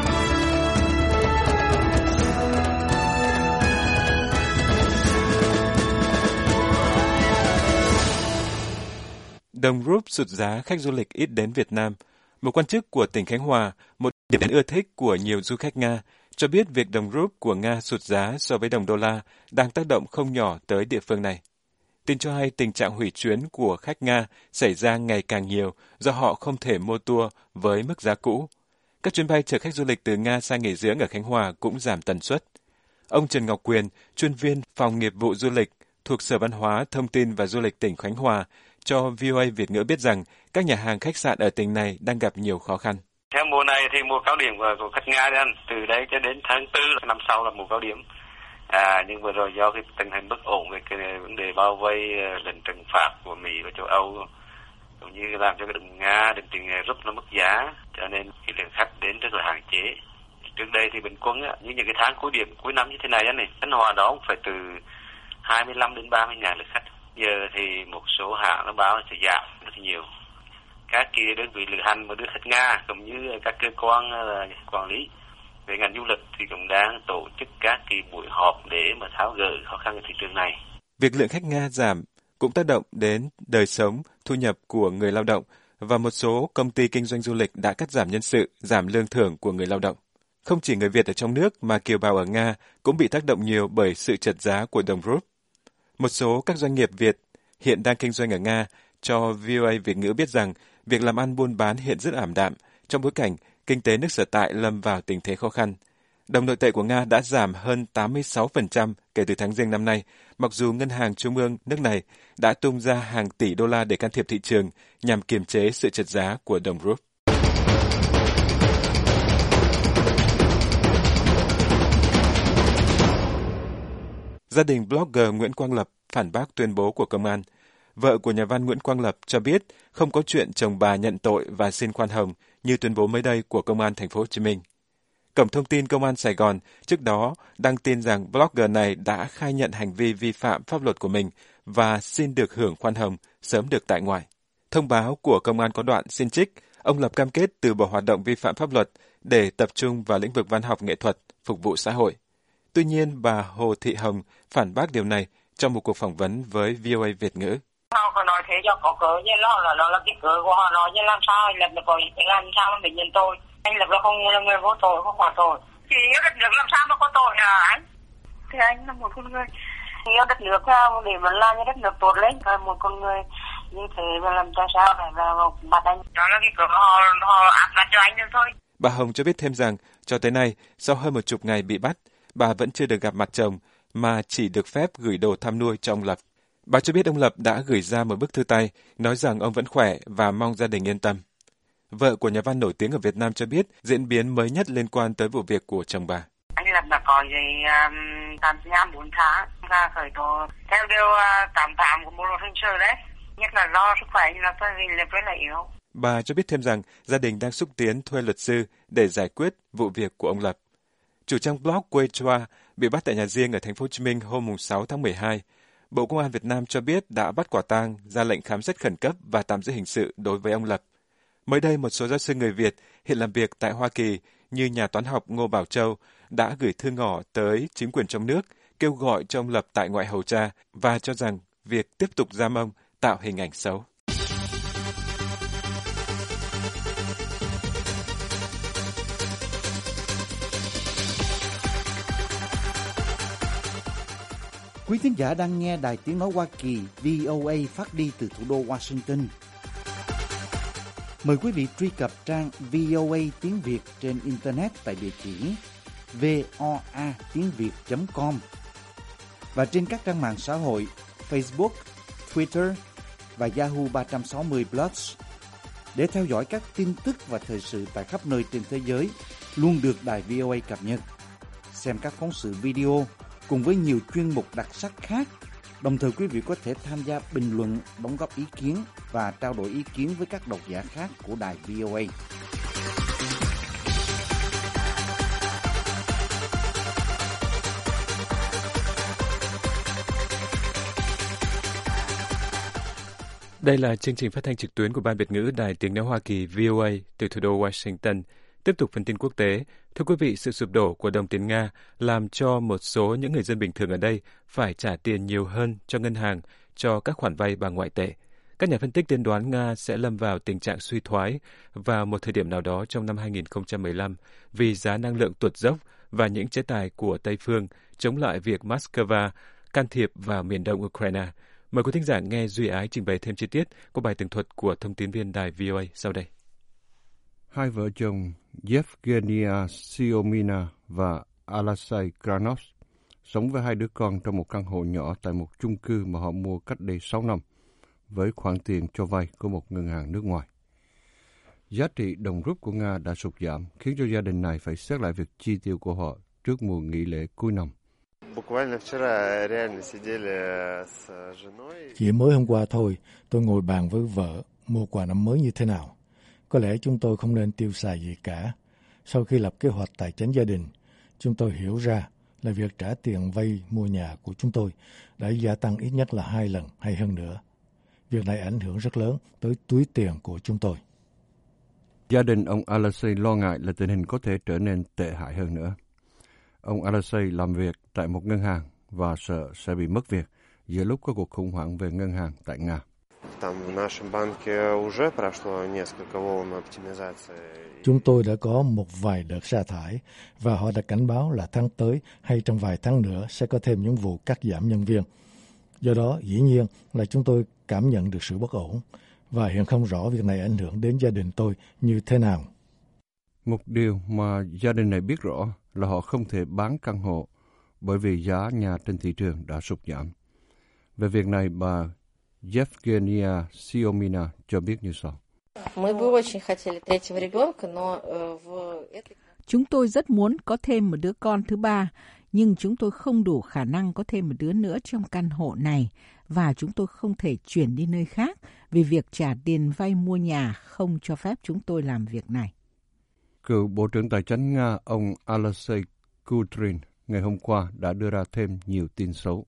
Đồng rúp sụt giá, khách du lịch ít đến Việt Nam. Một quan chức của tỉnh Khánh Hòa, một điểm đến ưa thích của nhiều du khách Nga, cho biết việc đồng rúp của Nga sụt giá so với đồng đô la đang tác động không nhỏ tới địa phương này. Tin cho hay tình trạng hủy chuyến của khách Nga xảy ra ngày càng nhiều do họ không thể mua tour với mức giá cũ. Các chuyến bay chở khách du lịch từ Nga sang nghỉ dưỡng ở Khánh Hòa cũng giảm tần suất. Ông Trần Ngọc Quyền, chuyên viên phòng nghiệp vụ du lịch thuộc Sở Văn hóa, Thông tin và Du lịch tỉnh Khánh Hòa, cho VOA Việt ngữ biết rằng các nhà hàng khách sạn ở tỉnh này đang gặp nhiều khó khăn. Theo mùa này thì mùa cao điểm của khách Nga đấy anh, từ đây cho đến tháng 4 năm sau là mùa cao điểm. Nhưng vừa rồi do cái tình hình bất ổn về cái vấn đề bao vây lệnh trừng phạt của Mỹ và châu Âu cũng như làm cho cái đồng Nga đồng tiền rúp nó mất giá, cho nên cái lượng khách đến rất là hạn chế. Trước đây thì bình quân như những cái tháng cuối năm như thế này anh này, Khánh Hòa đó cũng phải từ 25 đến 30 ngàn lượt khách. Giờ thì một số hãng nó báo sẽ giảm rất nhiều. Các đơn vị lữ hành và đưa khách Nga cũng như các cơ quan quản lý về ngành du lịch thì cũng đang tổ chức các buổi họp để mà tháo gỡ khó khăn ở thị trường này. Việc lượng khách Nga giảm cũng tác động đến đời sống, thu nhập của người lao động và một số công ty kinh doanh du lịch đã cắt giảm nhân sự, giảm lương thưởng của người lao động. Không chỉ người Việt ở trong nước mà kiều bào ở Nga cũng bị tác động nhiều bởi sự trượt giá của đồng rúp. Một số các doanh nghiệp Việt hiện đang kinh doanh ở Nga cho VOA Việt ngữ biết rằng việc làm ăn buôn bán hiện rất ảm đạm trong bối cảnh kinh tế nước sở tại lâm vào tình thế khó khăn. Đồng nội tệ của Nga đã giảm hơn 86% kể từ tháng Giêng năm nay, mặc dù Ngân hàng Trung ương nước này đã tung ra hàng tỷ đô la để can thiệp thị trường nhằm kiềm chế sự trượt giá của đồng rúp. Gia đình blogger Nguyễn Quang Lập phản bác tuyên bố của công an. Vợ của nhà văn Nguyễn Quang Lập cho biết không có chuyện chồng bà nhận tội và xin khoan hồng như tuyên bố mới đây của Công an Thành phố Hồ Chí Minh. Cổng thông tin Công an Sài Gòn trước đó đăng tin rằng blogger này đã khai nhận hành vi vi phạm pháp luật của mình và xin được hưởng khoan hồng, sớm được tại ngoại. Thông báo của công an có đoạn xin trích, ông Lập cam kết từ bỏ hoạt động vi phạm pháp luật để tập trung vào lĩnh vực văn học nghệ thuật, phục vụ xã hội. Tuy nhiên, bà Hồ Thị Hồng phản bác điều này trong một cuộc phỏng vấn với VOA Việt ngữ. Họ có nói thế cho có cớ, nhưng nó là cái cớ của họ nói, nhưng làm sao anh Lập có ý làm sao mà mình nhận tội. Anh Lập là không là người vô tội, không có tội. Thì yêu đất nước làm sao mà có tội hả anh? Thì anh là một con người yêu đất nước để mà làm cho đất nước tốt lên. Một con người như thế mà làm sao để mà bắt anh. Đó là cái cớ họ áp đặt cho anh thôi. Bà Hồng cho biết thêm rằng, cho tới nay, sau hơn 10 ngày bị bắt, bà vẫn chưa được gặp mặt chồng, mà chỉ được phép gửi đồ thăm nuôi cho ông Lập. Bà cho biết ông Lập đã gửi ra một bức thư tay, nói rằng ông vẫn khỏe và mong gia đình yên tâm. Vợ của nhà văn nổi tiếng ở Việt Nam cho biết diễn biến mới nhất liên quan tới vụ việc của chồng bà. Anh Lập đã có giấy tạm giam 4 tháng và khởi tố theo điều 88 của Bộ luật hình sự đấy. Nhất là lo sức khỏe anh Lập rất là yếu. Bà cho biết thêm rằng gia đình đang xúc tiến thuê luật sư để giải quyết vụ việc của ông Lập. Chủ trang blog Quê Choa bị bắt tại nhà riêng ở Thành phố Hồ Chí Minh hôm 6 tháng 12. Bộ Công an Việt Nam cho biết đã bắt quả tang, ra lệnh khám xét khẩn cấp và tạm giữ hình sự đối với ông Lập. Mới đây, một số giáo sư người Việt hiện làm việc tại Hoa Kỳ như nhà toán học Ngô Bảo Châu đã gửi thư ngỏ tới chính quyền trong nước kêu gọi cho ông Lập tại ngoại hầu tra và cho rằng việc tiếp tục giam ông tạo hình ảnh xấu. Quý thính giả đang nghe Đài Tiếng Nói Hoa Kỳ VOA phát đi từ thủ đô Washington. Mời quý vị truy cập trang VOA tiếng Việt trên Internet tại địa chỉ voatiengviet.com và trên các trang mạng xã hội Facebook, Twitter và Yahoo 360 Plus để theo dõi các tin tức và thời sự tại khắp nơi trên thế giới luôn được Đài VOA cập nhật. Xem các phóng sự video cùng với nhiều chuyên mục đặc sắc khác. Đồng thời quý vị có thể tham gia bình luận, đóng góp ý kiến và trao đổi ý kiến với các độc giả khác của đài VOA. Đây là chương trình phát thanh trực tuyến của Ban Việt ngữ Đài Tiếng Nói Hoa Kỳ VOA từ thủ đô Washington. Tiếp tục phần tin quốc tế. Thưa quý vị, sự sụp đổ của đồng tiền Nga làm cho một số những người dân bình thường ở đây phải trả tiền nhiều hơn cho ngân hàng cho các khoản vay bằng ngoại tệ. Các nhà phân tích tiên đoán Nga sẽ lâm vào tình trạng suy thoái vào một thời điểm nào đó trong năm 2015 vì giá năng lượng tuột dốc và những chế tài của Tây phương chống lại việc Moscow can thiệp vào miền đông Ukraine. Mời quý thính giả nghe Duy Ái trình bày thêm chi tiết của bài tường thuật của thông tín viên đài VOA sau đây. Hai vợ chồng Yevgenia Siomina và Alexei Granov sống với hai đứa con trong một căn hộ nhỏ tại một chung cư mà họ mua cách đây 6 năm với khoản tiền cho vay của một ngân hàng nước ngoài. Giá trị đồng rúp của Nga đã sụt giảm, khiến cho gia đình này phải xét lại việc chi tiêu của họ trước mùa nghỉ lễ cuối năm. Chỉ mới hôm qua thôi, tôi ngồi bàn với vợ mua quà năm mới như thế nào. Có lẽ chúng tôi không nên tiêu xài gì cả. Sau khi lập kế hoạch tài chính gia đình, chúng tôi hiểu ra là việc trả tiền vay mua nhà của chúng tôi đã gia tăng ít nhất là 2 lần hay hơn nữa. Việc này ảnh hưởng rất lớn tới túi tiền của chúng tôi. Gia đình ông Alexei lo ngại là tình hình có thể trở nên tệ hại hơn nữa. Ông Alexei làm việc tại một ngân hàng và sợ sẽ bị mất việc giữa lúc có cuộc khủng hoảng về ngân hàng tại Nga. Chúng tôi đã có một vài đợt sa thải và họ đã cảnh báo là tháng tới hay trong vài tháng nữa sẽ có thêm những vụ cắt giảm nhân viên. Do đó, dĩ nhiên là chúng tôi cảm nhận được sự bất ổn và hiện không rõ việc này ảnh hưởng đến gia đình tôi như thế nào. Một điều mà gia đình này biết rõ là họ không thể bán căn hộ bởi vì giá nhà trên thị trường đã sụt giảm. Về việc này, bà Yevgenia Siomina cho biết như sau. Chúng tôi rất muốn có thêm một đứa con thứ ba, nhưng chúng tôi không đủ khả năng có thêm một đứa nữa trong căn hộ này và chúng tôi không thể chuyển đi nơi khác vì việc trả tiền vay mua nhà không cho phép chúng tôi làm việc này. Cựu Bộ trưởng Tài chính Nga ông Alexei Kudrin ngày hôm qua đã đưa ra thêm nhiều tin xấu.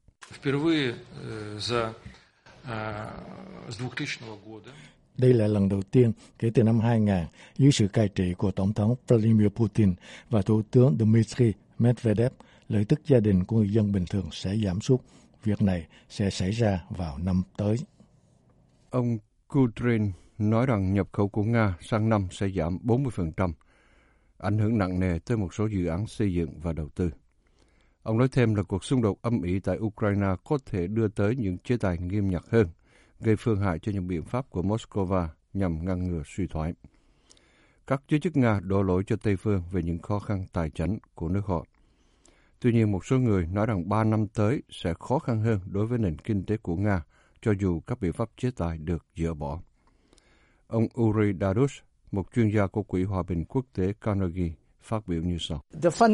Đây là lần đầu tiên kể từ năm 2000 dưới sự cai trị của Tổng thống Vladimir Putin và Thủ tướng Dmitry Medvedev, lợi tức gia đình của người dân bình thường sẽ giảm sút. Việc này sẽ xảy ra vào năm tới. Ông Kudrin nói rằng nhập khẩu của Nga sang năm sẽ giảm 40%, ảnh hưởng nặng nề tới một số dự án xây dựng và đầu tư. Ông nói thêm là cuộc xung đột âm ỉ tại Ukraine có thể đưa tới những chế tài nghiêm ngặt hơn, gây phương hại cho những biện pháp của Moscow nhằm ngăn ngừa suy thoái. Các giới chức Nga đổ lỗi cho Tây phương về những khó khăn tài chính của nước họ. Tuy nhiên, một số người nói rằng 3 năm tới sẽ khó khăn hơn đối với nền kinh tế của Nga, cho dù các biện pháp chế tài được dỡ bỏ. Ông Uri Dadush, một chuyên gia của Quỹ Hòa bình Quốc tế Carnegie, phát biểu như sau.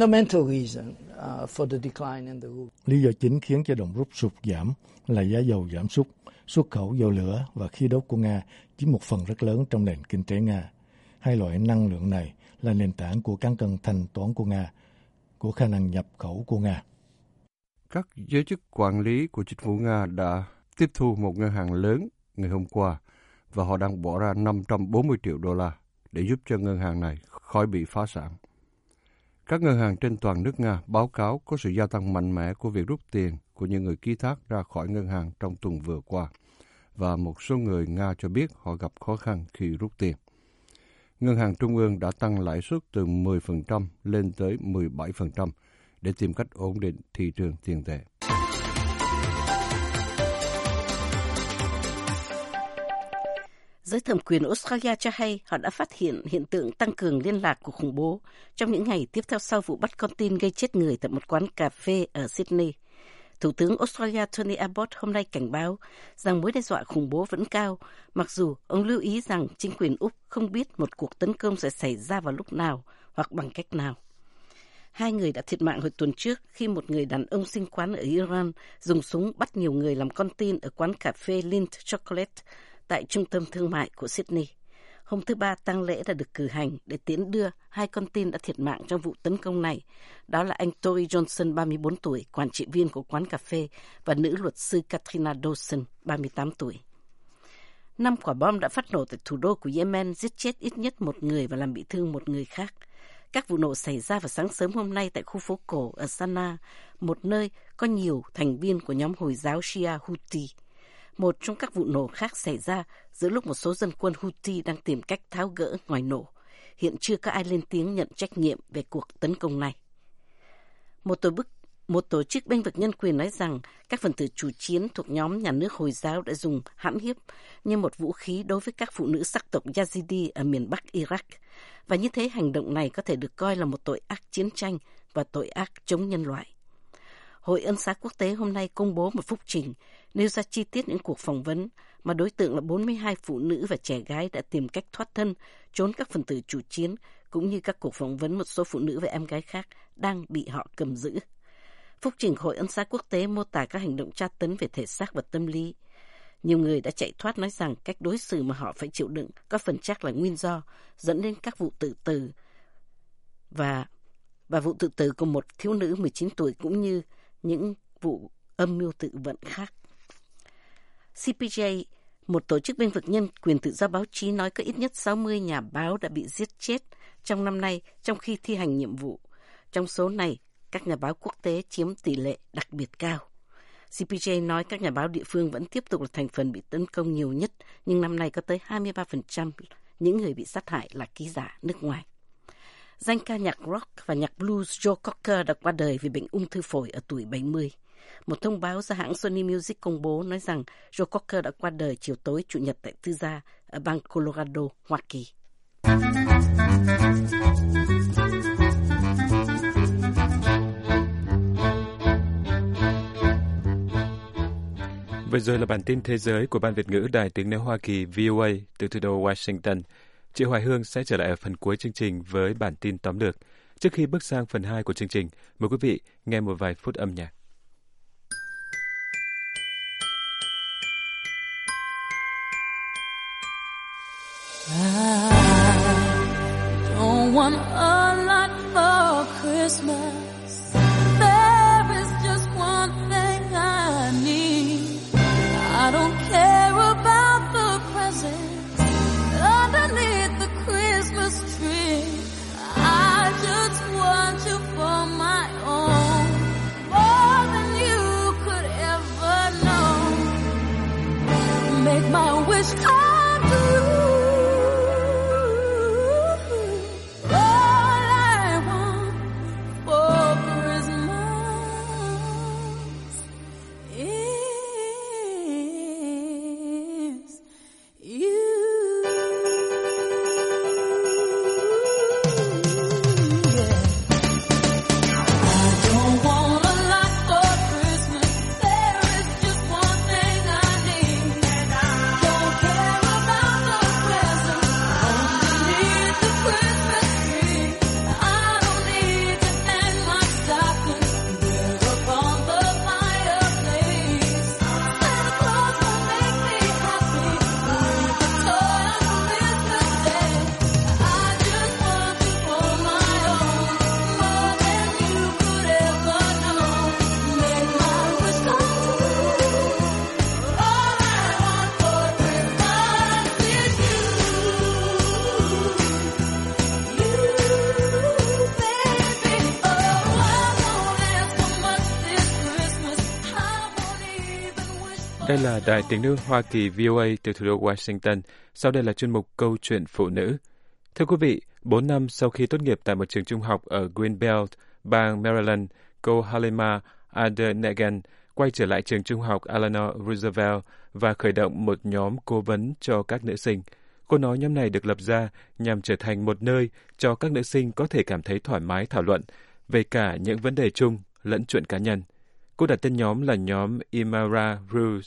Lý do chính khiến cho đồng rúp sụt giảm là giá dầu giảm sút, xuất khẩu dầu lửa và khí đốt của Nga chiếm một phần rất lớn trong nền kinh tế Nga. Hai loại năng lượng này là nền tảng của cán cân thanh toán của Nga, của khả năng nhập khẩu của Nga. Các giới chức quản lý của chính phủ Nga đã tiếp thu một ngân hàng lớn ngày hôm qua và họ đang bỏ ra 540 triệu đô la để giúp cho ngân hàng này khỏi bị phá sản. Các ngân hàng trên toàn nước Nga báo cáo có sự gia tăng mạnh mẽ của việc rút tiền của những người ký thác ra khỏi ngân hàng trong tuần vừa qua, và một số người Nga cho biết họ gặp khó khăn khi rút tiền. Ngân hàng Trung ương đã tăng lãi suất từ 10% lên tới 17% để tìm cách ổn định thị trường tiền tệ. Giới thẩm quyền Australia cho hay họ đã phát hiện hiện tượng tăng cường liên lạc của khủng bố trong những ngày tiếp theo sau vụ bắt con tin gây chết người tại một quán cà phê ở Sydney. Thủ tướng Australia Tony Abbott hôm nay cảnh báo rằng mối đe dọa khủng bố vẫn cao, mặc dù ông lưu ý rằng chính quyền Úc không biết một cuộc tấn công sẽ xảy ra vào lúc nào hoặc bằng cách nào. 2 người đã thiệt mạng hồi tuần trước khi một người đàn ông sinh quán ở Iran dùng súng bắt nhiều người làm con tin ở quán cà phê Lindt Chocolate tại trung tâm thương mại của Sydney. Hôm thứ Ba, tang lễ đã được cử hành để tiễn đưa 2 con tin đã thiệt mạng trong vụ tấn công này. Đó là anh Tory Johnson, 34 tuổi, quản trị viên của quán cà phê, và nữ luật sư Katrina Dawson, 38 tuổi. 5 quả bom đã phát nổ tại thủ đô của Yemen, giết chết ít nhất 1 người và làm bị thương 1 người khác. Các vụ nổ xảy ra vào sáng sớm hôm nay tại khu phố cổ ở Sanaa, một nơi có nhiều thành viên của nhóm Hồi giáo Shia Houthi. Một trong các vụ nổ khác xảy ra giữa lúc một số dân quân Houthi đang tìm cách tháo gỡ ngòi nổ. Hiện chưa có ai lên tiếng nhận trách nhiệm về cuộc tấn công này. Một tổ chức bênh vực nhân quyền nói rằng các phần tử chủ chiến thuộc nhóm nhà nước Hồi giáo đã dùng hãm hiếp như một vũ khí đối với các phụ nữ sắc tộc Yazidi ở miền Bắc Iraq. Và như thế hành động này có thể được coi là một tội ác chiến tranh và tội ác chống nhân loại. Hội Ân xá Quốc tế hôm nay công bố một phúc trình nêu ra chi tiết những cuộc phỏng vấn mà đối tượng là 42 phụ nữ và trẻ gái đã tìm cách thoát thân, trốn các phần tử chủ chiến, cũng như các cuộc phỏng vấn một số phụ nữ và em gái khác đang bị họ cầm giữ. Phúc trình Hội Ân xá Quốc tế mô tả các hành động tra tấn về thể xác và tâm lý. Nhiều người đã chạy thoát nói rằng cách đối xử mà họ phải chịu đựng có phần chắc là nguyên do dẫn đến các vụ tự tử và vụ tự tử của một thiếu nữ 19 tuổi cũng như những vụ âm mưu tự vận khác. CPJ, một tổ chức bên vực nhân quyền tự do báo chí, nói có ít nhất 60 nhà báo đã bị giết chết trong năm nay trong khi thi hành nhiệm vụ. Trong số này, các nhà báo quốc tế chiếm tỷ lệ đặc biệt cao. CPJ nói các nhà báo địa phương vẫn tiếp tục là thành phần bị tấn công nhiều nhất, nhưng năm nay có tới 23% những người bị sát hại là ký giả nước ngoài. Danh ca nhạc rock và nhạc blues Joe Cocker đã qua đời vì bệnh ung thư phổi ở tuổi 70. Một thông báo do hãng Sony Music công bố nói rằng Joe Cocker đã qua đời chiều tối Chủ nhật tại tư gia ở bang Colorado, Hoa Kỳ. Vừa rồi là bản tin thế giới của Ban Việt ngữ Đài Tiếng nói Hoa Kỳ VOA từ thủ đô Washington. Chị Hoài Hương sẽ trở lại ở phần cuối chương trình với bản tin tóm lược. Trước khi bước sang phần 2 của chương trình, mời quý vị nghe một vài phút âm nhạc. I don't want a lot for Christmas. There is just one thing I need. I don't care about the presents underneath the Christmas tree. I just want you for my own, more than you could ever know. Make my wish come true. Đây là Đài Tiếng nói Hoa Kỳ VOA từ thủ đô Washington. Sau đây là chuyên mục Câu chuyện phụ nữ. Thưa quý vị, 4 năm sau khi tốt nghiệp tại một trường trung học ở Greenbelt, bang Maryland, cô Halima Adenegan quay trở lại trường trung học Eleanor Roosevelt và khởi động một nhóm cố vấn cho các nữ sinh. Cô nói nhóm này được lập ra nhằm trở thành một nơi cho các nữ sinh có thể cảm thấy thoải mái thảo luận về cả những vấn đề chung lẫn chuyện cá nhân. Cô đặt tên nhóm là nhóm Imara Rules.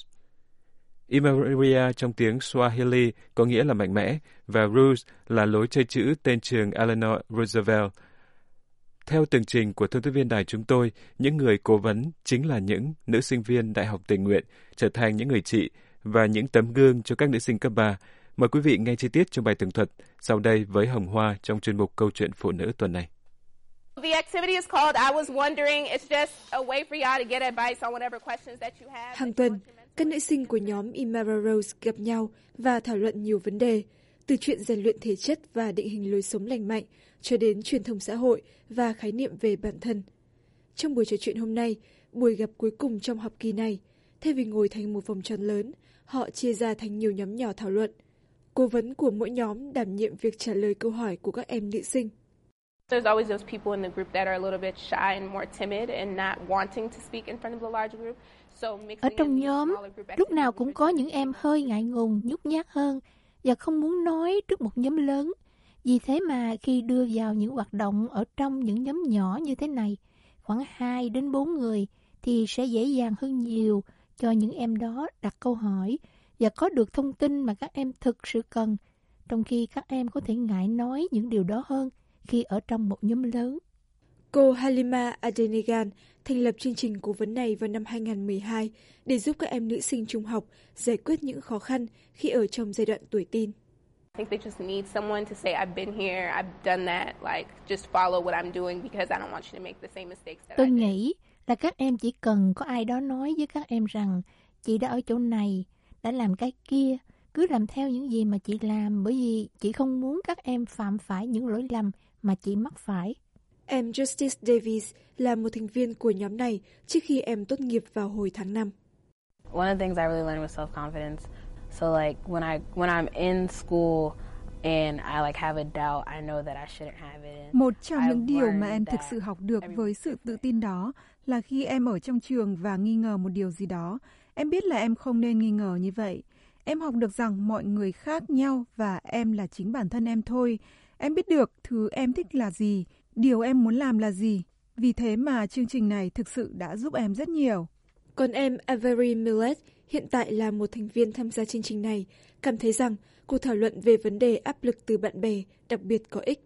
Imaria trong tiếng Swahili có nghĩa là mạnh mẽ, và Rules là lối chơi chữ tên trường Eleanor Roosevelt. Theo tường trình của thông tấn viên đài chúng tôi, những người cố vấn chính là những nữ sinh viên đại học tình nguyện, trở thành những người chị và những tấm gương cho các nữ sinh cấp 3. Mời quý vị nghe chi tiết trong bài tường thuật sau đây với Hồng Hoa trong chuyên mục Câu chuyện phụ nữ tuần này. The activity is called I Was Wondering. It's just a way for y'all to get advice on whatever questions that you have. Hàng tuần, các nữ sinh của nhóm Imara Rose gặp nhau và thảo luận nhiều vấn đề, từ chuyện rèn luyện thể chất và định hình lối sống lành mạnh cho đến truyền thông xã hội và khái niệm về bản thân. Trong buổi trò chuyện hôm nay, buổi gặp cuối cùng trong học kỳ này, thay vì ngồi thành một vòng tròn lớn, họ chia ra thành nhiều nhóm nhỏ thảo luận. Cố vấn của mỗi nhóm đảm nhiệm việc trả lời câu hỏi của các em nữ sinh. There's always those people in the group that are a little bit shy and more timid and not wanting to speak in front of the large group. Ở trong nhóm, lúc nào cũng có những em hơi ngại ngùng, nhút nhát hơn và không muốn nói trước một nhóm lớn. Vì thế mà khi đưa vào những hoạt động ở trong những nhóm nhỏ như thế này, khoảng 2 đến 4 người, thì sẽ dễ dàng hơn nhiều cho những em đó đặt câu hỏi và có được thông tin mà các em thực sự cần, trong khi các em có thể ngại nói những điều đó hơn khi ở trong một nhóm lớn. Cô Halima Adenegan thành lập chương trình cố vấn này vào năm 2012 để giúp các em nữ sinh trung học giải quyết những khó khăn khi ở trong giai đoạn tuổi teen. I think they just need someone to say, I've been here, I've done that, like, just follow what I'm doing because I don't want you to make the same mistakes that Tôi I did. nghĩ là các em chỉ cần có ai đó nói với các em rằng chị đã ở chỗ này, đã làm cái kia, cứ làm theo những gì mà chị làm, bởi vì chị không muốn các em phạm phải những lỗi lầm mà chị mắc phải. Em Justice Davis là một thành viên của nhóm này trước khi em tốt nghiệp vào hồi tháng 5. One of the things I really learned was self-confidence. So like when I'm in school and I like have a doubt, I know that I shouldn't have it. Một trong những điều mà em thực sự học được với sự tự tin đó là khi em ở trong trường và nghi ngờ một điều gì đó, em biết là em không nên nghi ngờ như vậy. Em học được rằng mọi người khác nhau và em là chính bản thân em thôi. Em biết được thứ em thích là gì, điều em muốn làm là gì. Vì thế mà chương trình này thực sự đã giúp em rất nhiều. Còn em Avery Millett hiện tại là một thành viên tham gia chương trình này, cảm thấy rằng cuộc thảo luận về vấn đề áp lực từ bạn bè đặc biệt có ích.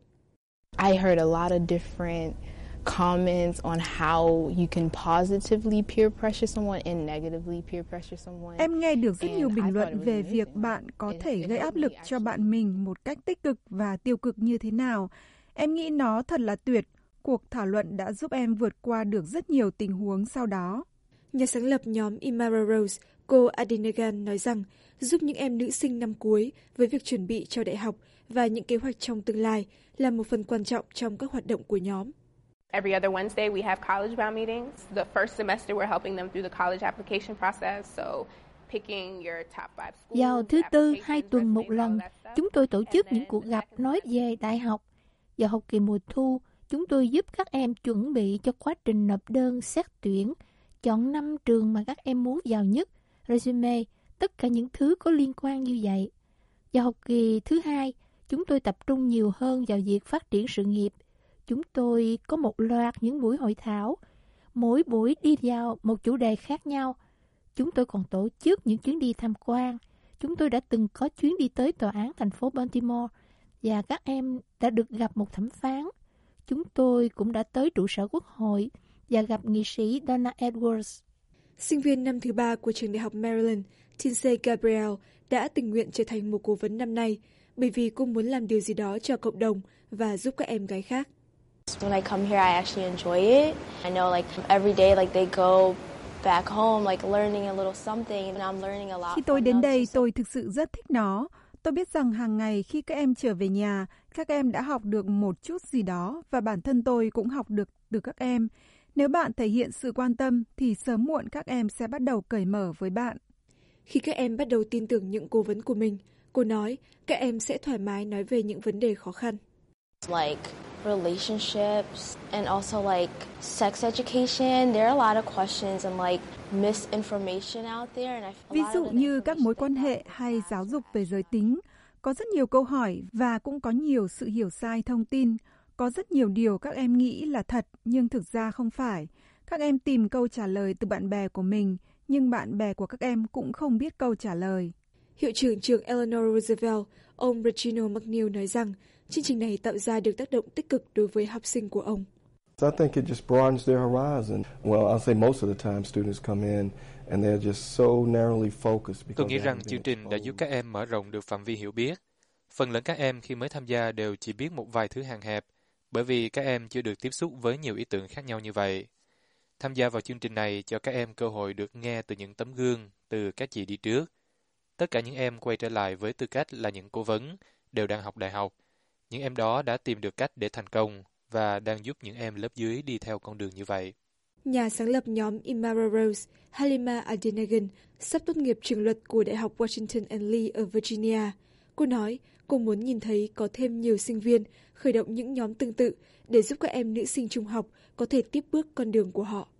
I heard a lot of different comments on how you can positively peer pressure someone and negatively peer pressure someone. Em nghe được rất nhiều bình luận về việc bạn có thể gây áp lực cho bạn mình một cách tích cực và tiêu cực như thế nào. Em nghĩ nó thật là tuyệt. Cuộc thảo luận đã giúp em vượt qua được rất nhiều tình huống sau đó. Nhà sáng lập nhóm Imara Rose, cô Adenegan nói rằng giúp những em nữ sinh năm cuối với việc chuẩn bị cho đại học và những kế hoạch trong tương lai là một phần quan trọng trong các hoạt động của nhóm. Every other Wednesday we have college bound meetings. The first semester we're helping them through the college application process. So picking your top 5 schools. Vào thứ Tư, 2 tuần một lần, chúng tôi tổ chức những cuộc gặp nói về đại học. Vào học kỳ mùa thu, chúng tôi giúp các em chuẩn bị cho quá trình nộp đơn xét tuyển, chọn 5 trường mà các em muốn vào nhất, resume, tất cả những thứ có liên quan như vậy. Vào học kỳ thứ 2, chúng tôi tập trung nhiều hơn vào việc phát triển sự nghiệp. Chúng tôi có một loạt những buổi hội thảo, mỗi buổi đi vào một chủ đề khác nhau. Chúng tôi còn tổ chức những chuyến đi tham quan. Chúng tôi đã từng có chuyến đi tới tòa án thành phố Baltimore và các em đã được gặp một thẩm phán. Chúng tôi cũng đã tới trụ sở Quốc hội và gặp nghị sĩ Donna Edwards. Sinh viên năm thứ 3 của trường đại học Maryland, Tinsey Gabriel đã tình nguyện trở thành một cố vấn năm nay bởi vì cô muốn làm điều gì đó cho cộng đồng và giúp các em gái khác. When I come here, I actually enjoy it. I know like every day like they go back home like learning a little something and I'm learning a lot. Khi tôi đến đây, tôi thực sự rất thích nó. Tôi biết rằng hàng ngày khi các em trở về nhà, các em đã học được một chút gì đó và bản thân tôi cũng học được từ các em. Nếu bạn thể hiện sự quan tâm thì sớm muộn các em sẽ bắt đầu cởi mở với bạn. Khi các em bắt đầu tin tưởng những cố vấn của mình, cô nói các em sẽ thoải mái nói về những vấn đề khó khăn. Like relationships and also like sex education, there are a lot of questions and like misinformation out there. And Ví dụ như các mối quan hệ hay giáo dục về giới tính, có rất nhiều câu hỏi và cũng có nhiều sự hiểu sai thông tin. Có rất nhiều điều các em nghĩ là thật nhưng thực ra không phải. Các em tìm câu trả lời từ bạn bè của mình, nhưng bạn bè của các em cũng không biết câu trả lời. Hiệu trưởng trường Eleanor Roosevelt, ông Reginald McNeil nói rằng chương trình này tạo ra được tác động tích cực đối với học sinh của ông. I think it just broadens their horizon. Well, I'll say most of the time students come in and they're just so narrowly focused. Tôi nghĩ rằng chương trình đã giúp các em mở rộng được phạm vi hiểu biết. Phần lớn các em khi mới tham gia đều chỉ biết một vài thứ hạn hẹp, bởi vì các em chưa được tiếp xúc với nhiều ý tưởng khác nhau như vậy. Tham gia vào chương trình này cho các em cơ hội được nghe từ những tấm gương, từ các chị đi trước. Tất cả những em quay trở lại với tư cách là những cố vấn, đều đang học đại học. Những em đó đã tìm được cách để thành công và đang giúp những em lớp dưới đi theo con đường như vậy. Nhà sáng lập nhóm Imara Rose, Halima Adenegan, sắp tốt nghiệp trường luật của Đại học Washington and Lee ở Virginia. Cô nói cô muốn nhìn thấy có thêm nhiều sinh viên khởi động những nhóm tương tự để giúp các em nữ sinh trung học có thể tiếp bước con đường của họ.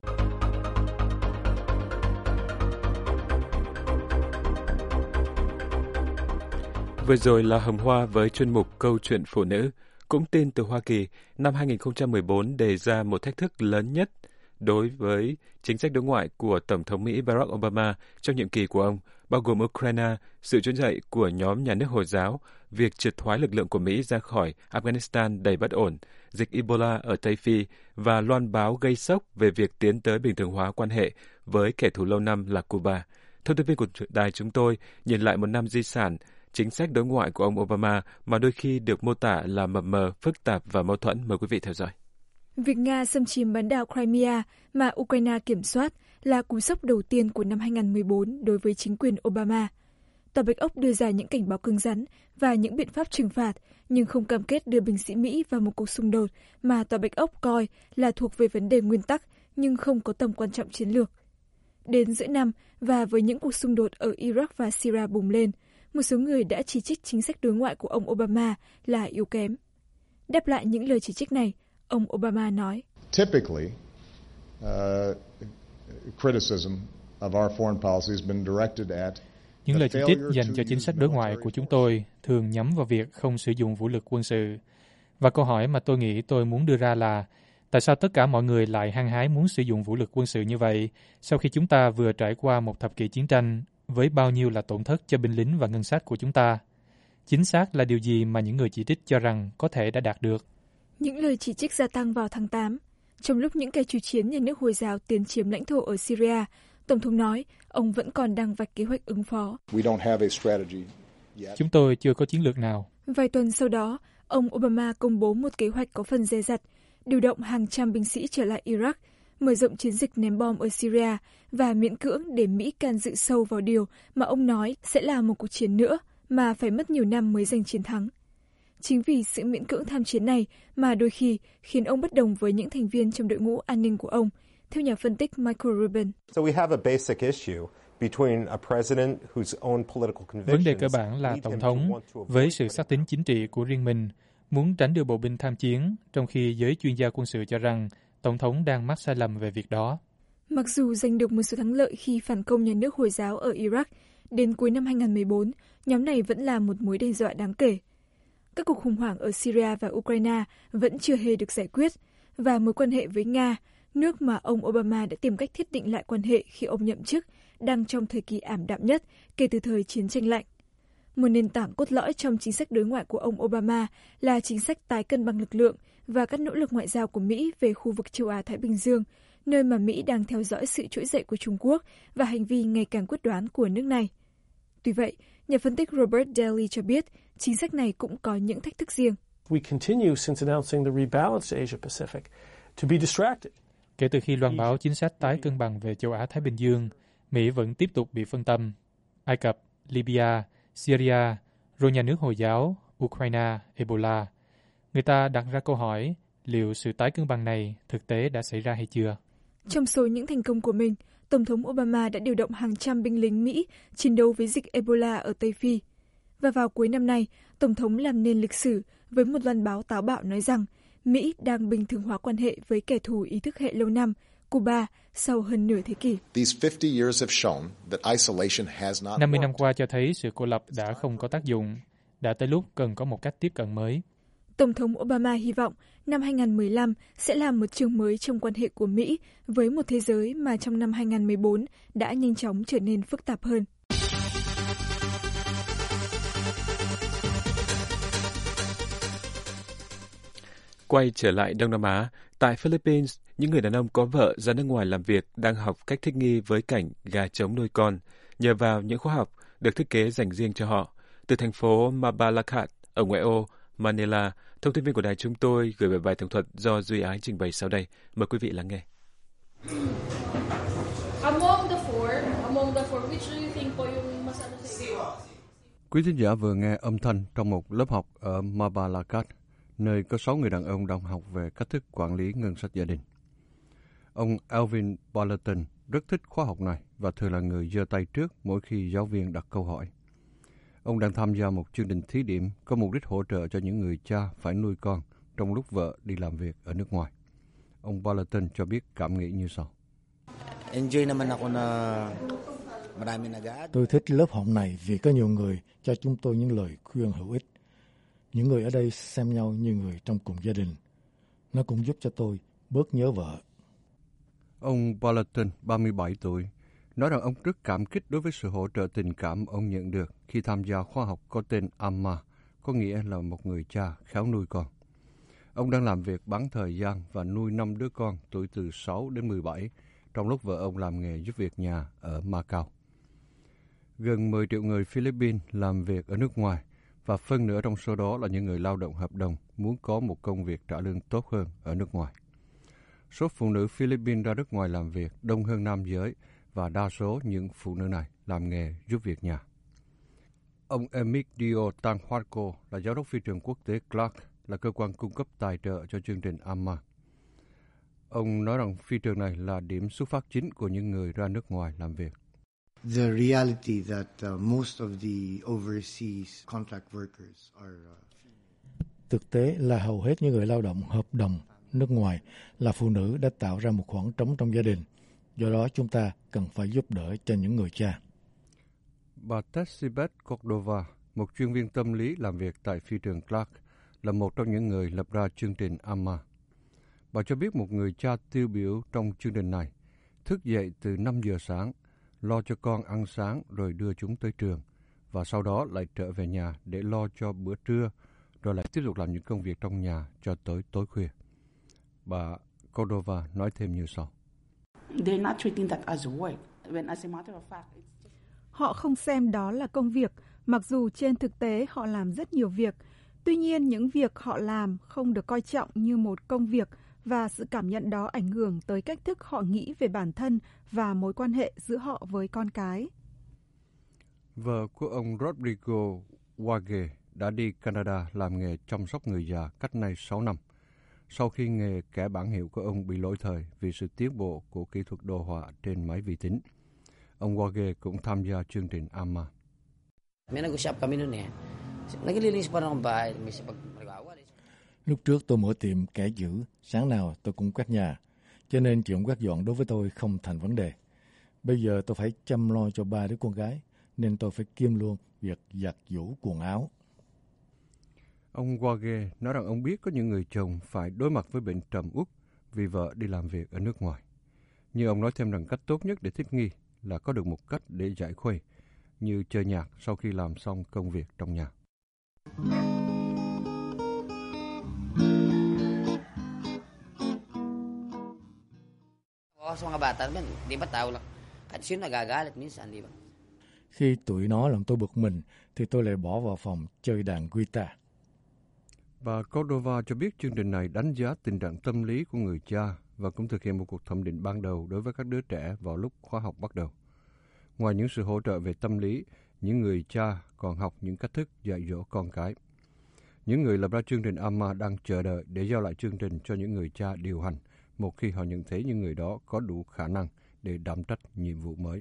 Vừa rồi là Hồng Hoa với chuyên mục Câu chuyện phụ nữ. Cũng tin từ Hoa Kỳ, năm 2014 đề ra một thách thức lớn nhất đối với chính sách đối ngoại của Tổng thống Mỹ Barack Obama trong nhiệm kỳ của ông, bao gồm Ukraine, sự trỗi dậy của nhóm nhà nước Hồi giáo, việc triệt thoái lực lượng của Mỹ ra khỏi Afghanistan đầy bất ổn, dịch Ebola ở Tây Phi và loan báo gây sốc về việc tiến tới bình thường hóa quan hệ với kẻ thù lâu năm là Cuba. Thông tin viên của đài chúng tôi nhìn lại một năm di sản, chính sách đối ngoại của ông Obama mà đôi khi được mô tả là mập mờ, phức tạp và mâu thuẫn. Mời quý vị theo dõi. Việc Nga xâm chiếm bán đảo Crimea mà Ukraine kiểm soát là cú sốc đầu tiên của năm 2014 đối với chính quyền Obama. Tòa Bạch Ốc đưa ra những cảnh báo cứng rắn và những biện pháp trừng phạt, nhưng không cam kết đưa binh sĩ Mỹ vào một cuộc xung đột mà Tòa Bạch Ốc coi là thuộc về vấn đề nguyên tắc nhưng không có tầm quan trọng chiến lược. Đến giữa năm và với những cuộc xung đột ở Iraq và Syria bùng lên, một số người đã chỉ trích chính sách đối ngoại của ông Obama là yếu kém. Đáp lại những lời chỉ trích này, ông Obama nói: Typically, criticism of our foreign policy has been directed at những lời chỉ trích dành cho chính sách đối ngoại của chúng tôi thường nhắm vào việc không sử dụng vũ lực quân sự. Và câu hỏi mà tôi nghĩ tôi muốn đưa ra là tại sao tất cả mọi người lại hăng hái muốn sử dụng vũ lực quân sự như vậy sau khi chúng ta vừa trải qua một thập kỷ chiến tranh với bao nhiêu là tổn thất cho binh lính và ngân sách của chúng ta? Chính xác là điều gì mà những người chỉ trích cho rằng có thể đã đạt được? Những lời chỉ trích gia tăng vào tháng 8. Trong lúc những kẻ chủ chiến nhà nước Hồi giáo tiến chiếm lãnh thổ ở Syria, Tổng thống nói ông vẫn còn đang vạch kế hoạch ứng phó. Chúng tôi chưa có chiến lược nào. Vài tuần sau đó, ông Obama công bố một kế hoạch có phần dè dặt, điều động hàng trăm binh sĩ trở lại Iraq, mở rộng chiến dịch ném bom ở Syria và miễn cưỡng để Mỹ can dự sâu vào điều mà ông nói sẽ là một cuộc chiến nữa mà phải mất nhiều năm mới giành chiến thắng. Chính vì sự miễn cưỡng tham chiến này mà đôi khi khiến ông bất đồng với những thành viên trong đội ngũ an ninh của ông, theo nhà phân tích Michael Rubin. Vấn đề cơ bản là Tổng thống, với sự xác tín chính trị của riêng mình, muốn tránh đưa bộ binh tham chiến, trong khi giới chuyên gia quân sự cho rằng Tổng thống đang mắc sai lầm về việc đó. Mặc dù giành được một số thắng lợi khi phản công nhà nước Hồi giáo ở Iraq, đến cuối năm 2014, nhóm này vẫn là một mối đe dọa đáng kể. Các cuộc khủng hoảng ở Syria và Ukraine vẫn chưa hề được giải quyết, và mối quan hệ với Nga, nước mà ông Obama đã tìm cách thiết định lại quan hệ khi ông nhậm chức, đang trong thời kỳ ảm đạm nhất kể từ thời chiến tranh lạnh. Một nền tảng cốt lõi trong chính sách đối ngoại của ông Obama là chính sách tái cân bằng lực lượng và các nỗ lực ngoại giao của Mỹ về khu vực châu Á-Thái Bình Dương, nơi mà Mỹ đang theo dõi sự trỗi dậy của Trung Quốc và hành vi ngày càng quyết đoán của nước này. Tuy vậy, nhà phân tích Robert Daly cho biết chính sách này cũng có những thách thức riêng. Kể từ khi loan báo chính sách tái cân bằng về châu Á-Thái Bình Dương, Mỹ vẫn tiếp tục bị phân tâm. Ai Cập, Libya, Syria, rồi nhà nước Hồi giáo, Ukraine, Ebola. Người ta đặt ra câu hỏi liệu sự tái cân bằng này thực tế đã xảy ra hay chưa? Trong số những thành công của mình, Tổng thống Obama đã điều động hàng trăm binh lính Mỹ chiến đấu với dịch Ebola ở Tây Phi. Và vào cuối năm nay, Tổng thống làm nên lịch sử với một loan báo táo bạo nói rằng Mỹ đang bình thường hóa quan hệ với kẻ thù ý thức hệ lâu năm, Cuba, sau hơn nửa thế kỷ. 50 năm qua cho thấy sự cô lập đã không có tác dụng, đã tới lúc cần có một cách tiếp cận mới. Tổng thống Obama hy vọng năm 2015 sẽ là một chương mới trong quan hệ của Mỹ với một thế giới mà trong năm 2014 đã nhanh chóng trở nên phức tạp hơn. Quay trở lại Đông Nam Á, tại Philippines, những người đàn ông có vợ ra nước ngoài làm việc đang học cách thích nghi với cảnh gà trống nuôi con, nhờ vào những khóa học được thiết kế dành riêng cho họ. Từ thành phố Mabalacat ở ngoại ô Manila, thông tin viên của đài chúng tôi gửi về bài tường thuật do Duy Ái trình bày sau đây. Mời quý vị lắng nghe. Quý thính giả vừa nghe âm thanh trong một lớp học ở Mabalacat, nơi có 6 người đàn ông đang học về cách thức quản lý ngân sách gia đình. Ông Alvin Ballerton rất thích khóa học này và thường là người giơ tay trước mỗi khi giáo viên đặt câu hỏi. Ông đang tham gia một chương trình thí điểm có mục đích hỗ trợ cho những người cha phải nuôi con trong lúc vợ đi làm việc ở nước ngoài. Ông Ballerton cho biết cảm nghĩ như sau. Tôi thích lớp học này vì có nhiều người cho chúng tôi những lời khuyên hữu ích. Những người ở đây xem nhau như người trong cùng gia đình. Nó cũng giúp cho tôi bớt nhớ vợ. Ông Ballerton, 37 tuổi, nói rằng ông rất cảm kích đối với sự hỗ trợ tình cảm ông nhận được khi tham gia khóa học có tên Amma, có nghĩa là một người cha khéo nuôi con. Ông đang làm việc bán thời gian và nuôi 5 đứa con tuổi từ 6 đến 17, trong lúc vợ ông làm nghề giúp việc nhà ở Macau. Gần 10 triệu người Philippines làm việc ở nước ngoài, và phân nửa trong số đó là những người lao động hợp đồng muốn có một công việc trả lương tốt hơn ở nước ngoài. Số phụ nữ Philippines ra nước ngoài làm việc đông hơn nam giới, và đa số những phụ nữ này làm nghề giúp việc nhà. Ông Emigdio Tanhuatco là giám đốc phi trường quốc tế Clark, là cơ quan cung cấp tài trợ cho chương trình Amma. Ông nói rằng phi trường này là điểm xuất phát chính của những người ra nước ngoài làm việc. The reality that most of the overseas contract workers are Thực tế là hầu hết những người lao động hợp đồng nước ngoài là phụ nữ đã tạo ra một khoảng trống trong gia đình. Do đó chúng ta cần phải giúp đỡ cho những người cha. Bà Tessibeth Cordova, một chuyên viên tâm lý làm việc tại phi trường Clark, là một trong những người lập ra chương trình Amma. Bà cho biết một người cha tiêu biểu trong chương trình này thức dậy từ 5 giờ sáng, lo cho con ăn sáng rồi đưa chúng tới trường, và sau đó lại trở về nhà để lo cho bữa trưa, rồi lại tiếp tục làm những công việc trong nhà cho tới tối khuya. Bà Cordova nói thêm như sau. Họ không xem đó là công việc, mặc dù trên thực tế họ làm rất nhiều việc. Tuy nhiên, những việc họ làm không được coi trọng như một công việc, và sự cảm nhận đó ảnh hưởng tới cách thức họ nghĩ về bản thân và mối quan hệ giữa họ với con cái. Vợ của ông Rodrigo Wage đã đi Canada làm nghề chăm sóc người già cách nay 6 năm, sau khi nghề kẻ bản hiệu của ông bị lỗi thời vì sự tiến bộ của kỹ thuật đồ họa trên máy vi tính. Ông Wage cũng tham gia chương trình Amma. Lúc trước tôi mở tiệm kẻ giữ, sáng nào tôi cũng quét nhà, cho nên chuyện quét dọn đối với tôi không thành vấn đề. Bây giờ tôi phải chăm lo cho 3 đứa con gái, nên tôi phải kiêm luôn việc giặt giũ quần áo. Ông Wage nói rằng ông biết có những người chồng phải đối mặt với bệnh trầm uất vì vợ đi làm việc ở nước ngoài. Nhưng ông nói thêm rằng cách tốt nhất để thích nghi là có được một cách để giải khuây, như chơi nhạc sau khi làm xong công việc trong nhà. Khi tụi nó làm tôi bực mình, thì tôi lại bỏ vào phòng chơi đàn guitar. Bà Cordova cho biết chương trình này đánh giá tình trạng tâm lý của người cha và cũng thực hiện một cuộc thẩm định ban đầu đối với các đứa trẻ vào lúc khóa học bắt đầu. Ngoài những sự hỗ trợ về tâm lý, những người cha còn học những cách thức dạy dỗ con cái. Những người lập ra chương trình Amma đang chờ đợi để giao lại chương trình cho những người cha điều hành một khi họ nhận thấy những người đó có đủ khả năng để đảm trách nhiệm vụ mới.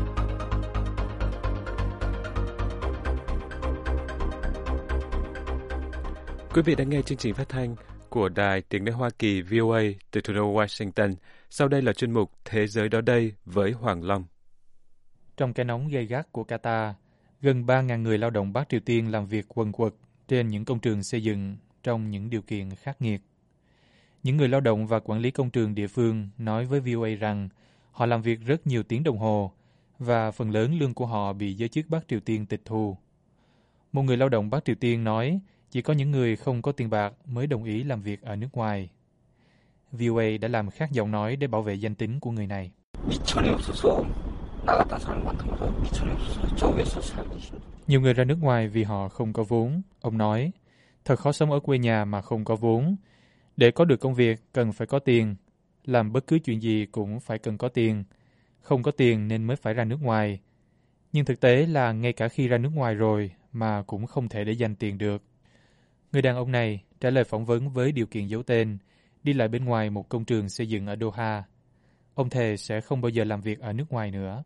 Quý vị đang nghe chương trình phát thanh của Đài Tiếng nói Hoa Kỳ VOA từ thủ đô Washington. Sau đây là chuyên mục Thế giới đó đây với Hoàng Long. Trong cái nóng gay gắt của Qatar, gần 3.000 người lao động Bắc Triều Tiên làm việc quần quật trên những công trường xây dựng trong những điều kiện khắc nghiệt. Những người lao động và quản lý công trường địa phương nói với VOA rằng họ làm việc rất nhiều tiếng đồng hồ và phần lớn lương của họ bị giới chức Bắc Triều Tiên tịch thu. Một người lao động Bắc Triều Tiên nói chỉ có những người không có tiền bạc mới đồng ý làm việc ở nước ngoài. VOA đã làm khác giọng nói để bảo vệ danh tính của người này. Nhiều người ra nước ngoài vì họ không có vốn. Ông nói, thật khó sống ở quê nhà mà không có vốn. Để có được công việc cần phải có tiền. Làm bất cứ chuyện gì cũng phải cần có tiền. Không có tiền nên mới phải ra nước ngoài. Nhưng thực tế là ngay cả khi ra nước ngoài rồi mà cũng không thể để dành tiền được. Người đàn ông này trả lời phỏng vấn với điều kiện giấu tên, đi lại bên ngoài một công trường xây dựng ở Doha. Ông thề sẽ không bao giờ làm việc ở nước ngoài nữa.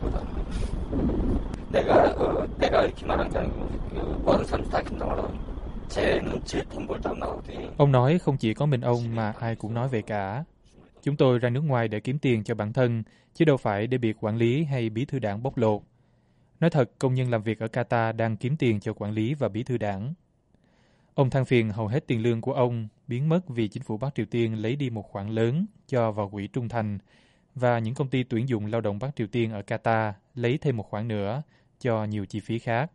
Ông nói không chỉ có mình ông mà ai cũng nói vậy cả. Chúng tôi ra nước ngoài để kiếm tiền cho bản thân, chứ đâu phải để bị quản lý hay bí thư đảng bóc lột. Nói thật, công nhân làm việc ở Qatar đang kiếm tiền cho quản lý và bí thư đảng. Ông than phiền hầu hết tiền lương của ông biến mất vì chính phủ Bắc Triều Tiên lấy đi một khoản lớn cho vào quỹ trung thành và những công ty tuyển dụng lao động Bắc Triều Tiên ở Qatar lấy thêm một khoản nữa cho nhiều chi phí khác.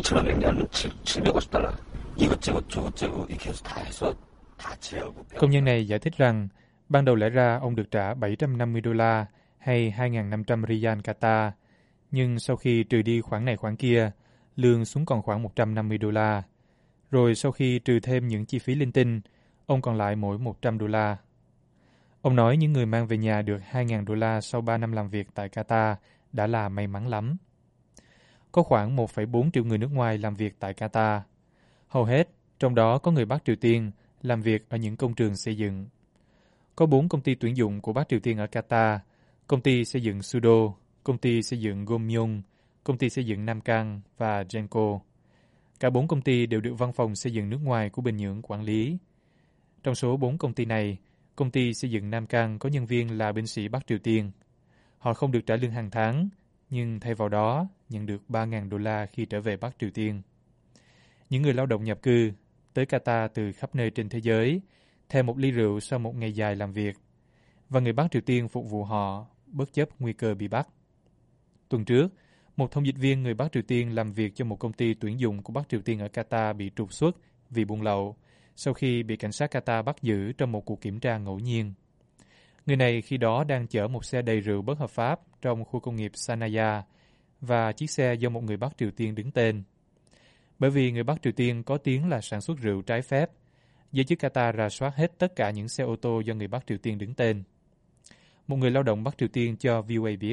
Công nhân này giải thích rằng ban đầu lẽ ra ông được trả $750 hay 2.500 rial Qatar, nhưng sau khi trừ đi khoản này khoản kia, lương xuống còn khoảng $150. Rồi sau khi trừ thêm những chi phí linh tinh, ông còn lại mỗi $100. Ông nói những người mang về nhà được $2.000 sau 3 năm làm việc tại Qatar đã là may mắn lắm. Có khoảng 1,4 triệu người nước ngoài làm việc tại Qatar. Hầu hết, trong đó có người Bắc Triều Tiên, làm việc ở những công trường xây dựng. Có 4 công ty tuyển dụng của Bắc Triều Tiên ở Qatar, công ty xây dựng Sudo, công ty xây dựng Gomyung, công ty xây dựng Nam Cang và Genco. Cả 4 công ty đều được văn phòng xây dựng nước ngoài của Bình Nhưỡng quản lý. Trong số 4 công ty này, công ty xây dựng Nam Cang có nhân viên là binh sĩ Bắc Triều Tiên. Họ không được trả lương hàng tháng, nhưng thay vào đó nhận được $3.000 khi trở về Bắc Triều Tiên. Những người lao động nhập cư tới Qatar từ khắp nơi trên thế giới, theo một ly rượu sau một ngày dài làm việc, và người Bắc Triều Tiên phục vụ họ bất chấp nguy cơ bị bắt. Tuần trước, một thông dịch viên người Bắc Triều Tiên làm việc cho một công ty tuyển dụng của Bắc Triều Tiên ở Qatar bị trục xuất vì buôn lậu sau khi bị cảnh sát Qatar bắt giữ trong một cuộc kiểm tra ngẫu nhiên. Người này khi đó đang chở một xe đầy rượu bất hợp pháp trong khu công nghiệp Sanaya và chiếc xe do một người Bắc Triều Tiên đứng tên. Bởi vì người Bắc Triều Tiên có tiếng là sản xuất rượu trái phép, giới chức Qatar rà soát hết tất cả những xe ô tô do người Bắc Triều Tiên đứng tên. Một người lao động Bắc Triều Tiên cho VOA biết.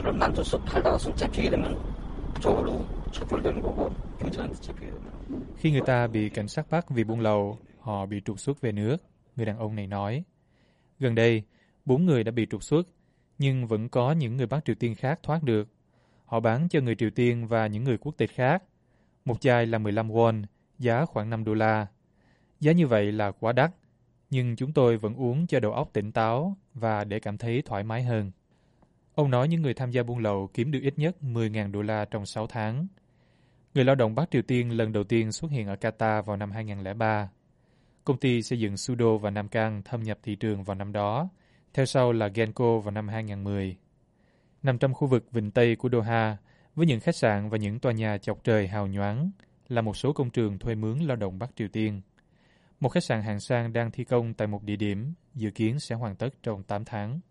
Khi người ta bị cảnh sát bắt vì buôn lậu, họ bị trục xuất về nước, người đàn ông này nói. Gần đây, 4 người đã bị trục xuất, nhưng vẫn có những người Bắc Triều Tiên khác thoát được. Họ bán cho người Triều Tiên và những người quốc tịch khác. Một chai là 15 won, giá khoảng $5. Giá như vậy là quá đắt, nhưng chúng tôi vẫn uống cho đầu óc tỉnh táo và để cảm thấy thoải mái hơn. Ông nói những người tham gia buôn lậu kiếm được ít nhất $10.000 trong 6 tháng. Người lao động Bắc Triều Tiên lần đầu tiên xuất hiện ở Qatar vào năm 2003. Công ty xây dựng Sudo và Nam Cang thâm nhập thị trường vào năm đó, theo sau là Genco vào năm 2010. Nằm trong khu vực vịnh Tây của Doha, với những khách sạn và những tòa nhà chọc trời hào nhoáng, là một số công trường thuê mướn lao động Bắc Triều Tiên. Một khách sạn hạng sang đang thi công tại một địa điểm, dự kiến sẽ hoàn tất trong 8 tháng.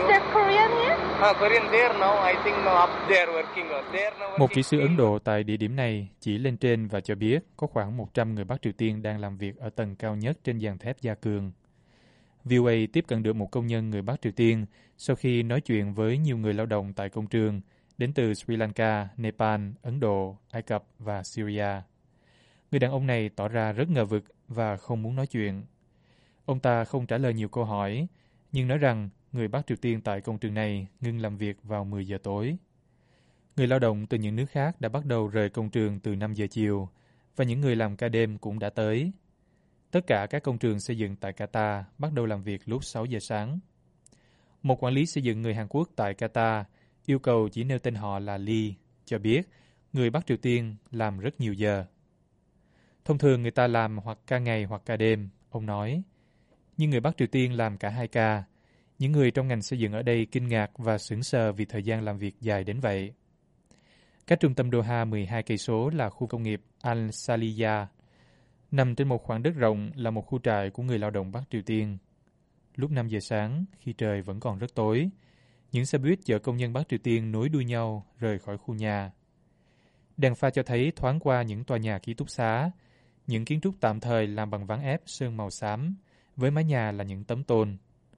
Một kỹ sư Ấn Độ tại địa điểm này chỉ lên trên và cho biết có khoảng 100 người Bắc Triều Tiên đang làm việc ở tầng cao nhất trên giàn thép gia cường. VOA tiếp cận được một công nhân người Bắc Triều Tiên sau khi nói chuyện với nhiều người lao động tại công trường đến từ Sri Lanka, Nepal, Ấn Độ, Ai Cập và Syria. Người đàn ông này tỏ ra rất ngờ vực và không muốn nói chuyện. Ông ta không trả lời nhiều câu hỏi, nhưng nói rằng người Bắc Triều Tiên tại công trường này ngưng làm việc vào 10 giờ tối. Người lao động từ những nước khác đã bắt đầu rời công trường từ 5 giờ chiều, và những người làm ca đêm cũng đã tới. Tất cả các công trường xây dựng tại Qatar bắt đầu làm việc lúc 6 giờ sáng. Một quản lý xây dựng người Hàn Quốc tại Qatar yêu cầu chỉ nêu tên họ là Lee, cho biết người Bắc Triều Tiên làm rất nhiều giờ. Thông thường người ta làm hoặc ca ngày hoặc ca đêm, ông nói. Nhưng người Bắc Triều Tiên làm cả 2 ca. Những người trong ngành xây dựng ở đây kinh ngạc và sững sờ vì thời gian làm việc dài đến vậy. Cách trung tâm Doha 12 cây số là khu công nghiệp Al Saliya. Nằm trên một khoảng đất rộng là một khu trại của người lao động Bắc Triều Tiên. Lúc 5 giờ sáng, khi trời vẫn còn rất tối, những xe buýt chở công nhân Bắc Triều Tiên nối đuôi nhau rời khỏi khu nhà. Đèn pha cho thấy thoáng qua những tòa nhà ký túc xá, những kiến trúc tạm thời làm bằng ván ép sơn màu xám, với mái nhà là những tấm tôn.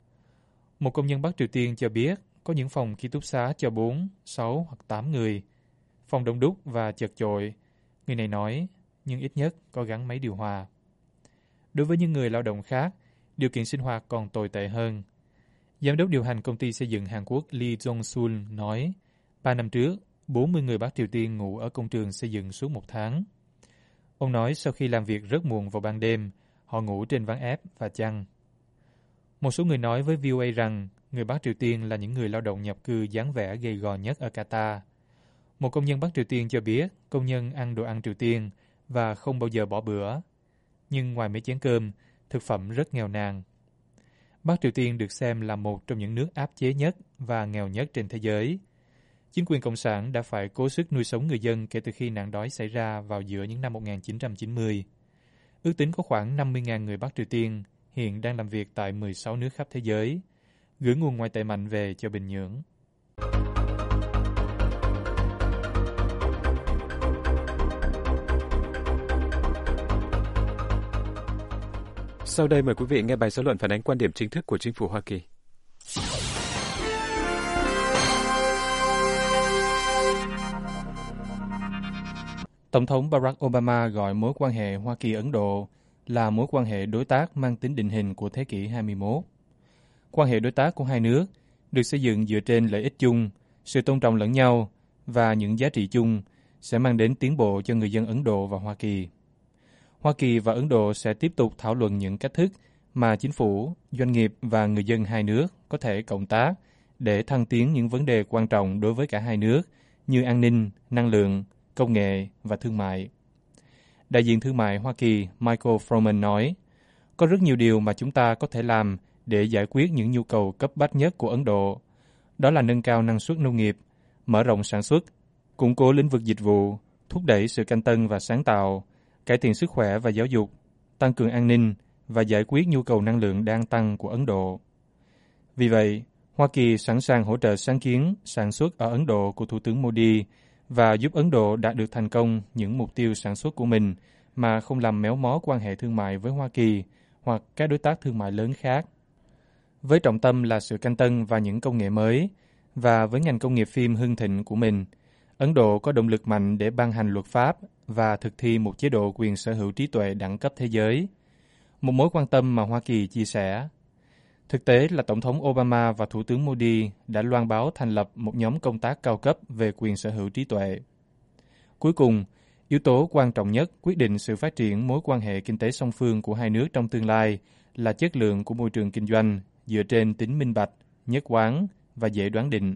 Một công nhân Bắc Triều Tiên cho biết có những phòng ký túc xá cho 4, 6 hoặc 8 người. Phòng đông đúc và chật chội, người này nói, nhưng ít nhất có gắn máy điều hòa. Đối với những người lao động khác, điều kiện sinh hoạt còn tồi tệ hơn. Giám đốc điều hành công ty xây dựng Hàn Quốc Lee Jong-sul nói, 3 năm trước, 40 người Bắc Triều Tiên ngủ ở công trường xây dựng suốt 1 tháng. Ông nói sau khi làm việc rất muộn vào ban đêm, họ ngủ trên ván ép và chăn. Một số người nói với VOA rằng người Bắc Triều Tiên là những người lao động nhập cư dáng vẻ gầy gò nhất ở Qatar. Một công nhân Bắc Triều Tiên cho biết công nhân ăn đồ ăn Triều Tiên và không bao giờ bỏ bữa. Nhưng ngoài mấy chén cơm, thực phẩm rất nghèo nàn. Bắc Triều Tiên được xem là một trong những nước áp chế nhất và nghèo nhất trên thế giới. Chính quyền Cộng sản đã phải cố sức nuôi sống người dân kể từ khi nạn đói xảy ra vào giữa những năm 1990. Ước tính có khoảng 50.000 người Bắc Triều Tiên hiện đang làm việc tại 16 nước khắp thế giới, gửi nguồn ngoại tệ mạnh về cho Bình Nhưỡng. Sau đây mời quý vị nghe bài xã luận phản ánh quan điểm chính thức của chính phủ Hoa Kỳ. Tổng thống Barack Obama gọi mối quan hệ Hoa Kỳ-Ấn Độ là mối quan hệ đối tác mang tính định hình của thế kỷ 21. Quan hệ đối tác của hai nước được xây dựng dựa trên lợi ích chung, sự tôn trọng lẫn nhau và những giá trị chung sẽ mang đến tiến bộ cho người dân Ấn Độ và Hoa Kỳ. Hoa Kỳ và Ấn Độ sẽ tiếp tục thảo luận những cách thức mà chính phủ, doanh nghiệp và người dân hai nước có thể cộng tác để thăng tiến những vấn đề quan trọng đối với cả hai nước như an ninh, năng lượng, công nghệ và thương mại. Đại diện thương mại Hoa Kỳ Michael Froman nói, có rất nhiều điều mà chúng ta có thể làm để giải quyết những nhu cầu cấp bách nhất của Ấn Độ. Đó là nâng cao năng suất nông nghiệp, mở rộng sản xuất, củng cố lĩnh vực dịch vụ, thúc đẩy sự cạnh tranh và sáng tạo, cải thiện sức khỏe và giáo dục, tăng cường an ninh và giải quyết nhu cầu năng lượng đang tăng của Ấn Độ. Vì vậy, Hoa Kỳ sẵn sàng hỗ trợ sáng kiến sản xuất ở Ấn Độ của Thủ tướng Modi và giúp Ấn Độ đạt được thành công những mục tiêu sản xuất của mình mà không làm méo mó quan hệ thương mại với Hoa Kỳ hoặc các đối tác thương mại lớn khác. Với trọng tâm là sự cạnh tranh và những công nghệ mới, và với ngành công nghiệp phim hưng thịnh của mình, Ấn Độ có động lực mạnh để ban hành luật pháp và thực thi một chế độ quyền sở hữu trí tuệ đẳng cấp thế giới, một mối quan tâm mà Hoa Kỳ chia sẻ. Thực tế là Tổng thống Obama và Thủ tướng Modi đã loan báo thành lập một nhóm công tác cao cấp về quyền sở hữu trí tuệ. Cuối cùng, yếu tố quan trọng nhất quyết định sự phát triển mối quan hệ kinh tế song phương của hai nước trong tương lai là chất lượng của môi trường kinh doanh dựa trên tính minh bạch, nhất quán và dễ đoán định.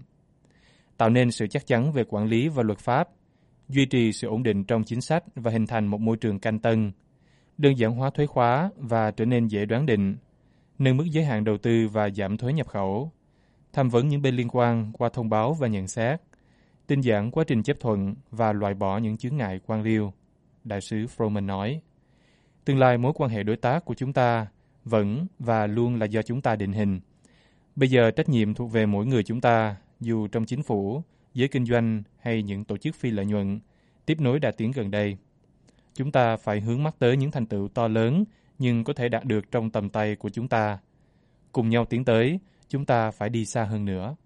Tạo nên sự chắc chắn về quản lý và luật pháp, duy trì sự ổn định trong chính sách và hình thành một môi trường cạnh tranh, đơn giản hóa thuế khóa và trở nên dễ đoán định, nâng mức giới hạn đầu tư và giảm thuế nhập khẩu, tham vấn những bên liên quan qua thông báo và nhận xét, tinh giản quá trình chấp thuận và loại bỏ những chướng ngại quan liêu, Đại sứ Froman nói. Tương lai mối quan hệ đối tác của chúng ta vẫn và luôn là do chúng ta định hình. Bây giờ trách nhiệm thuộc về mỗi người chúng ta, dù trong chính phủ, giới kinh doanh hay những tổ chức phi lợi nhuận, tiếp nối đà tiến gần đây. Chúng ta phải hướng mắt tới những thành tựu to lớn nhưng có thể đạt được trong tầm tay của chúng ta. Cùng nhau tiến tới, chúng ta phải đi xa hơn nữa.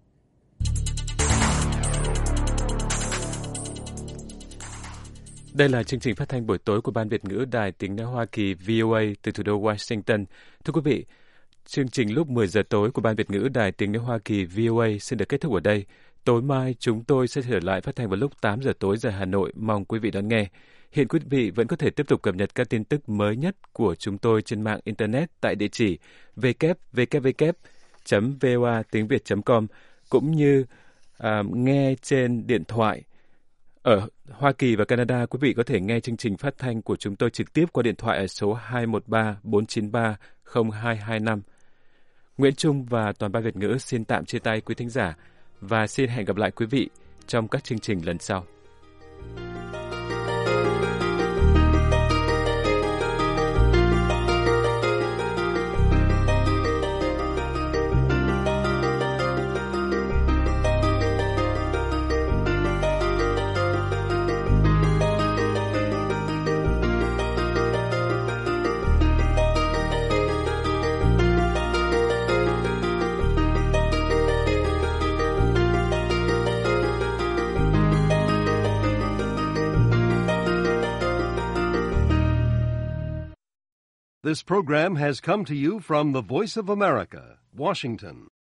Đây là chương trình phát thanh buổi tối của Ban Việt ngữ Đài Tiếng nói Hoa Kỳ VOA từ thủ đô Washington. Thưa quý vị, chương trình lúc 10 giờ tối của Ban Việt ngữ Đài Tiếng nói Hoa Kỳ VOA xin được kết thúc ở đây. Tối mai chúng tôi sẽ trở lại phát thanh vào lúc 8 giờ tối giờ Hà Nội. Mong quý vị đón nghe. Hiện quý vị vẫn có thể tiếp tục cập nhật các tin tức mới nhất của chúng tôi trên mạng Internet tại địa chỉ www.voatiengviet.com cũng như nghe trên điện thoại. Ở Hoa Kỳ và Canada, quý vị có thể nghe chương trình phát thanh của chúng tôi trực tiếp qua điện thoại ở số 213-493-0225. Nguyễn Trung và toàn ban Việt ngữ xin tạm chia tay quý thính giả và xin hẹn gặp lại quý vị trong các chương trình lần sau. This program has come to you from the Voice of America, Washington.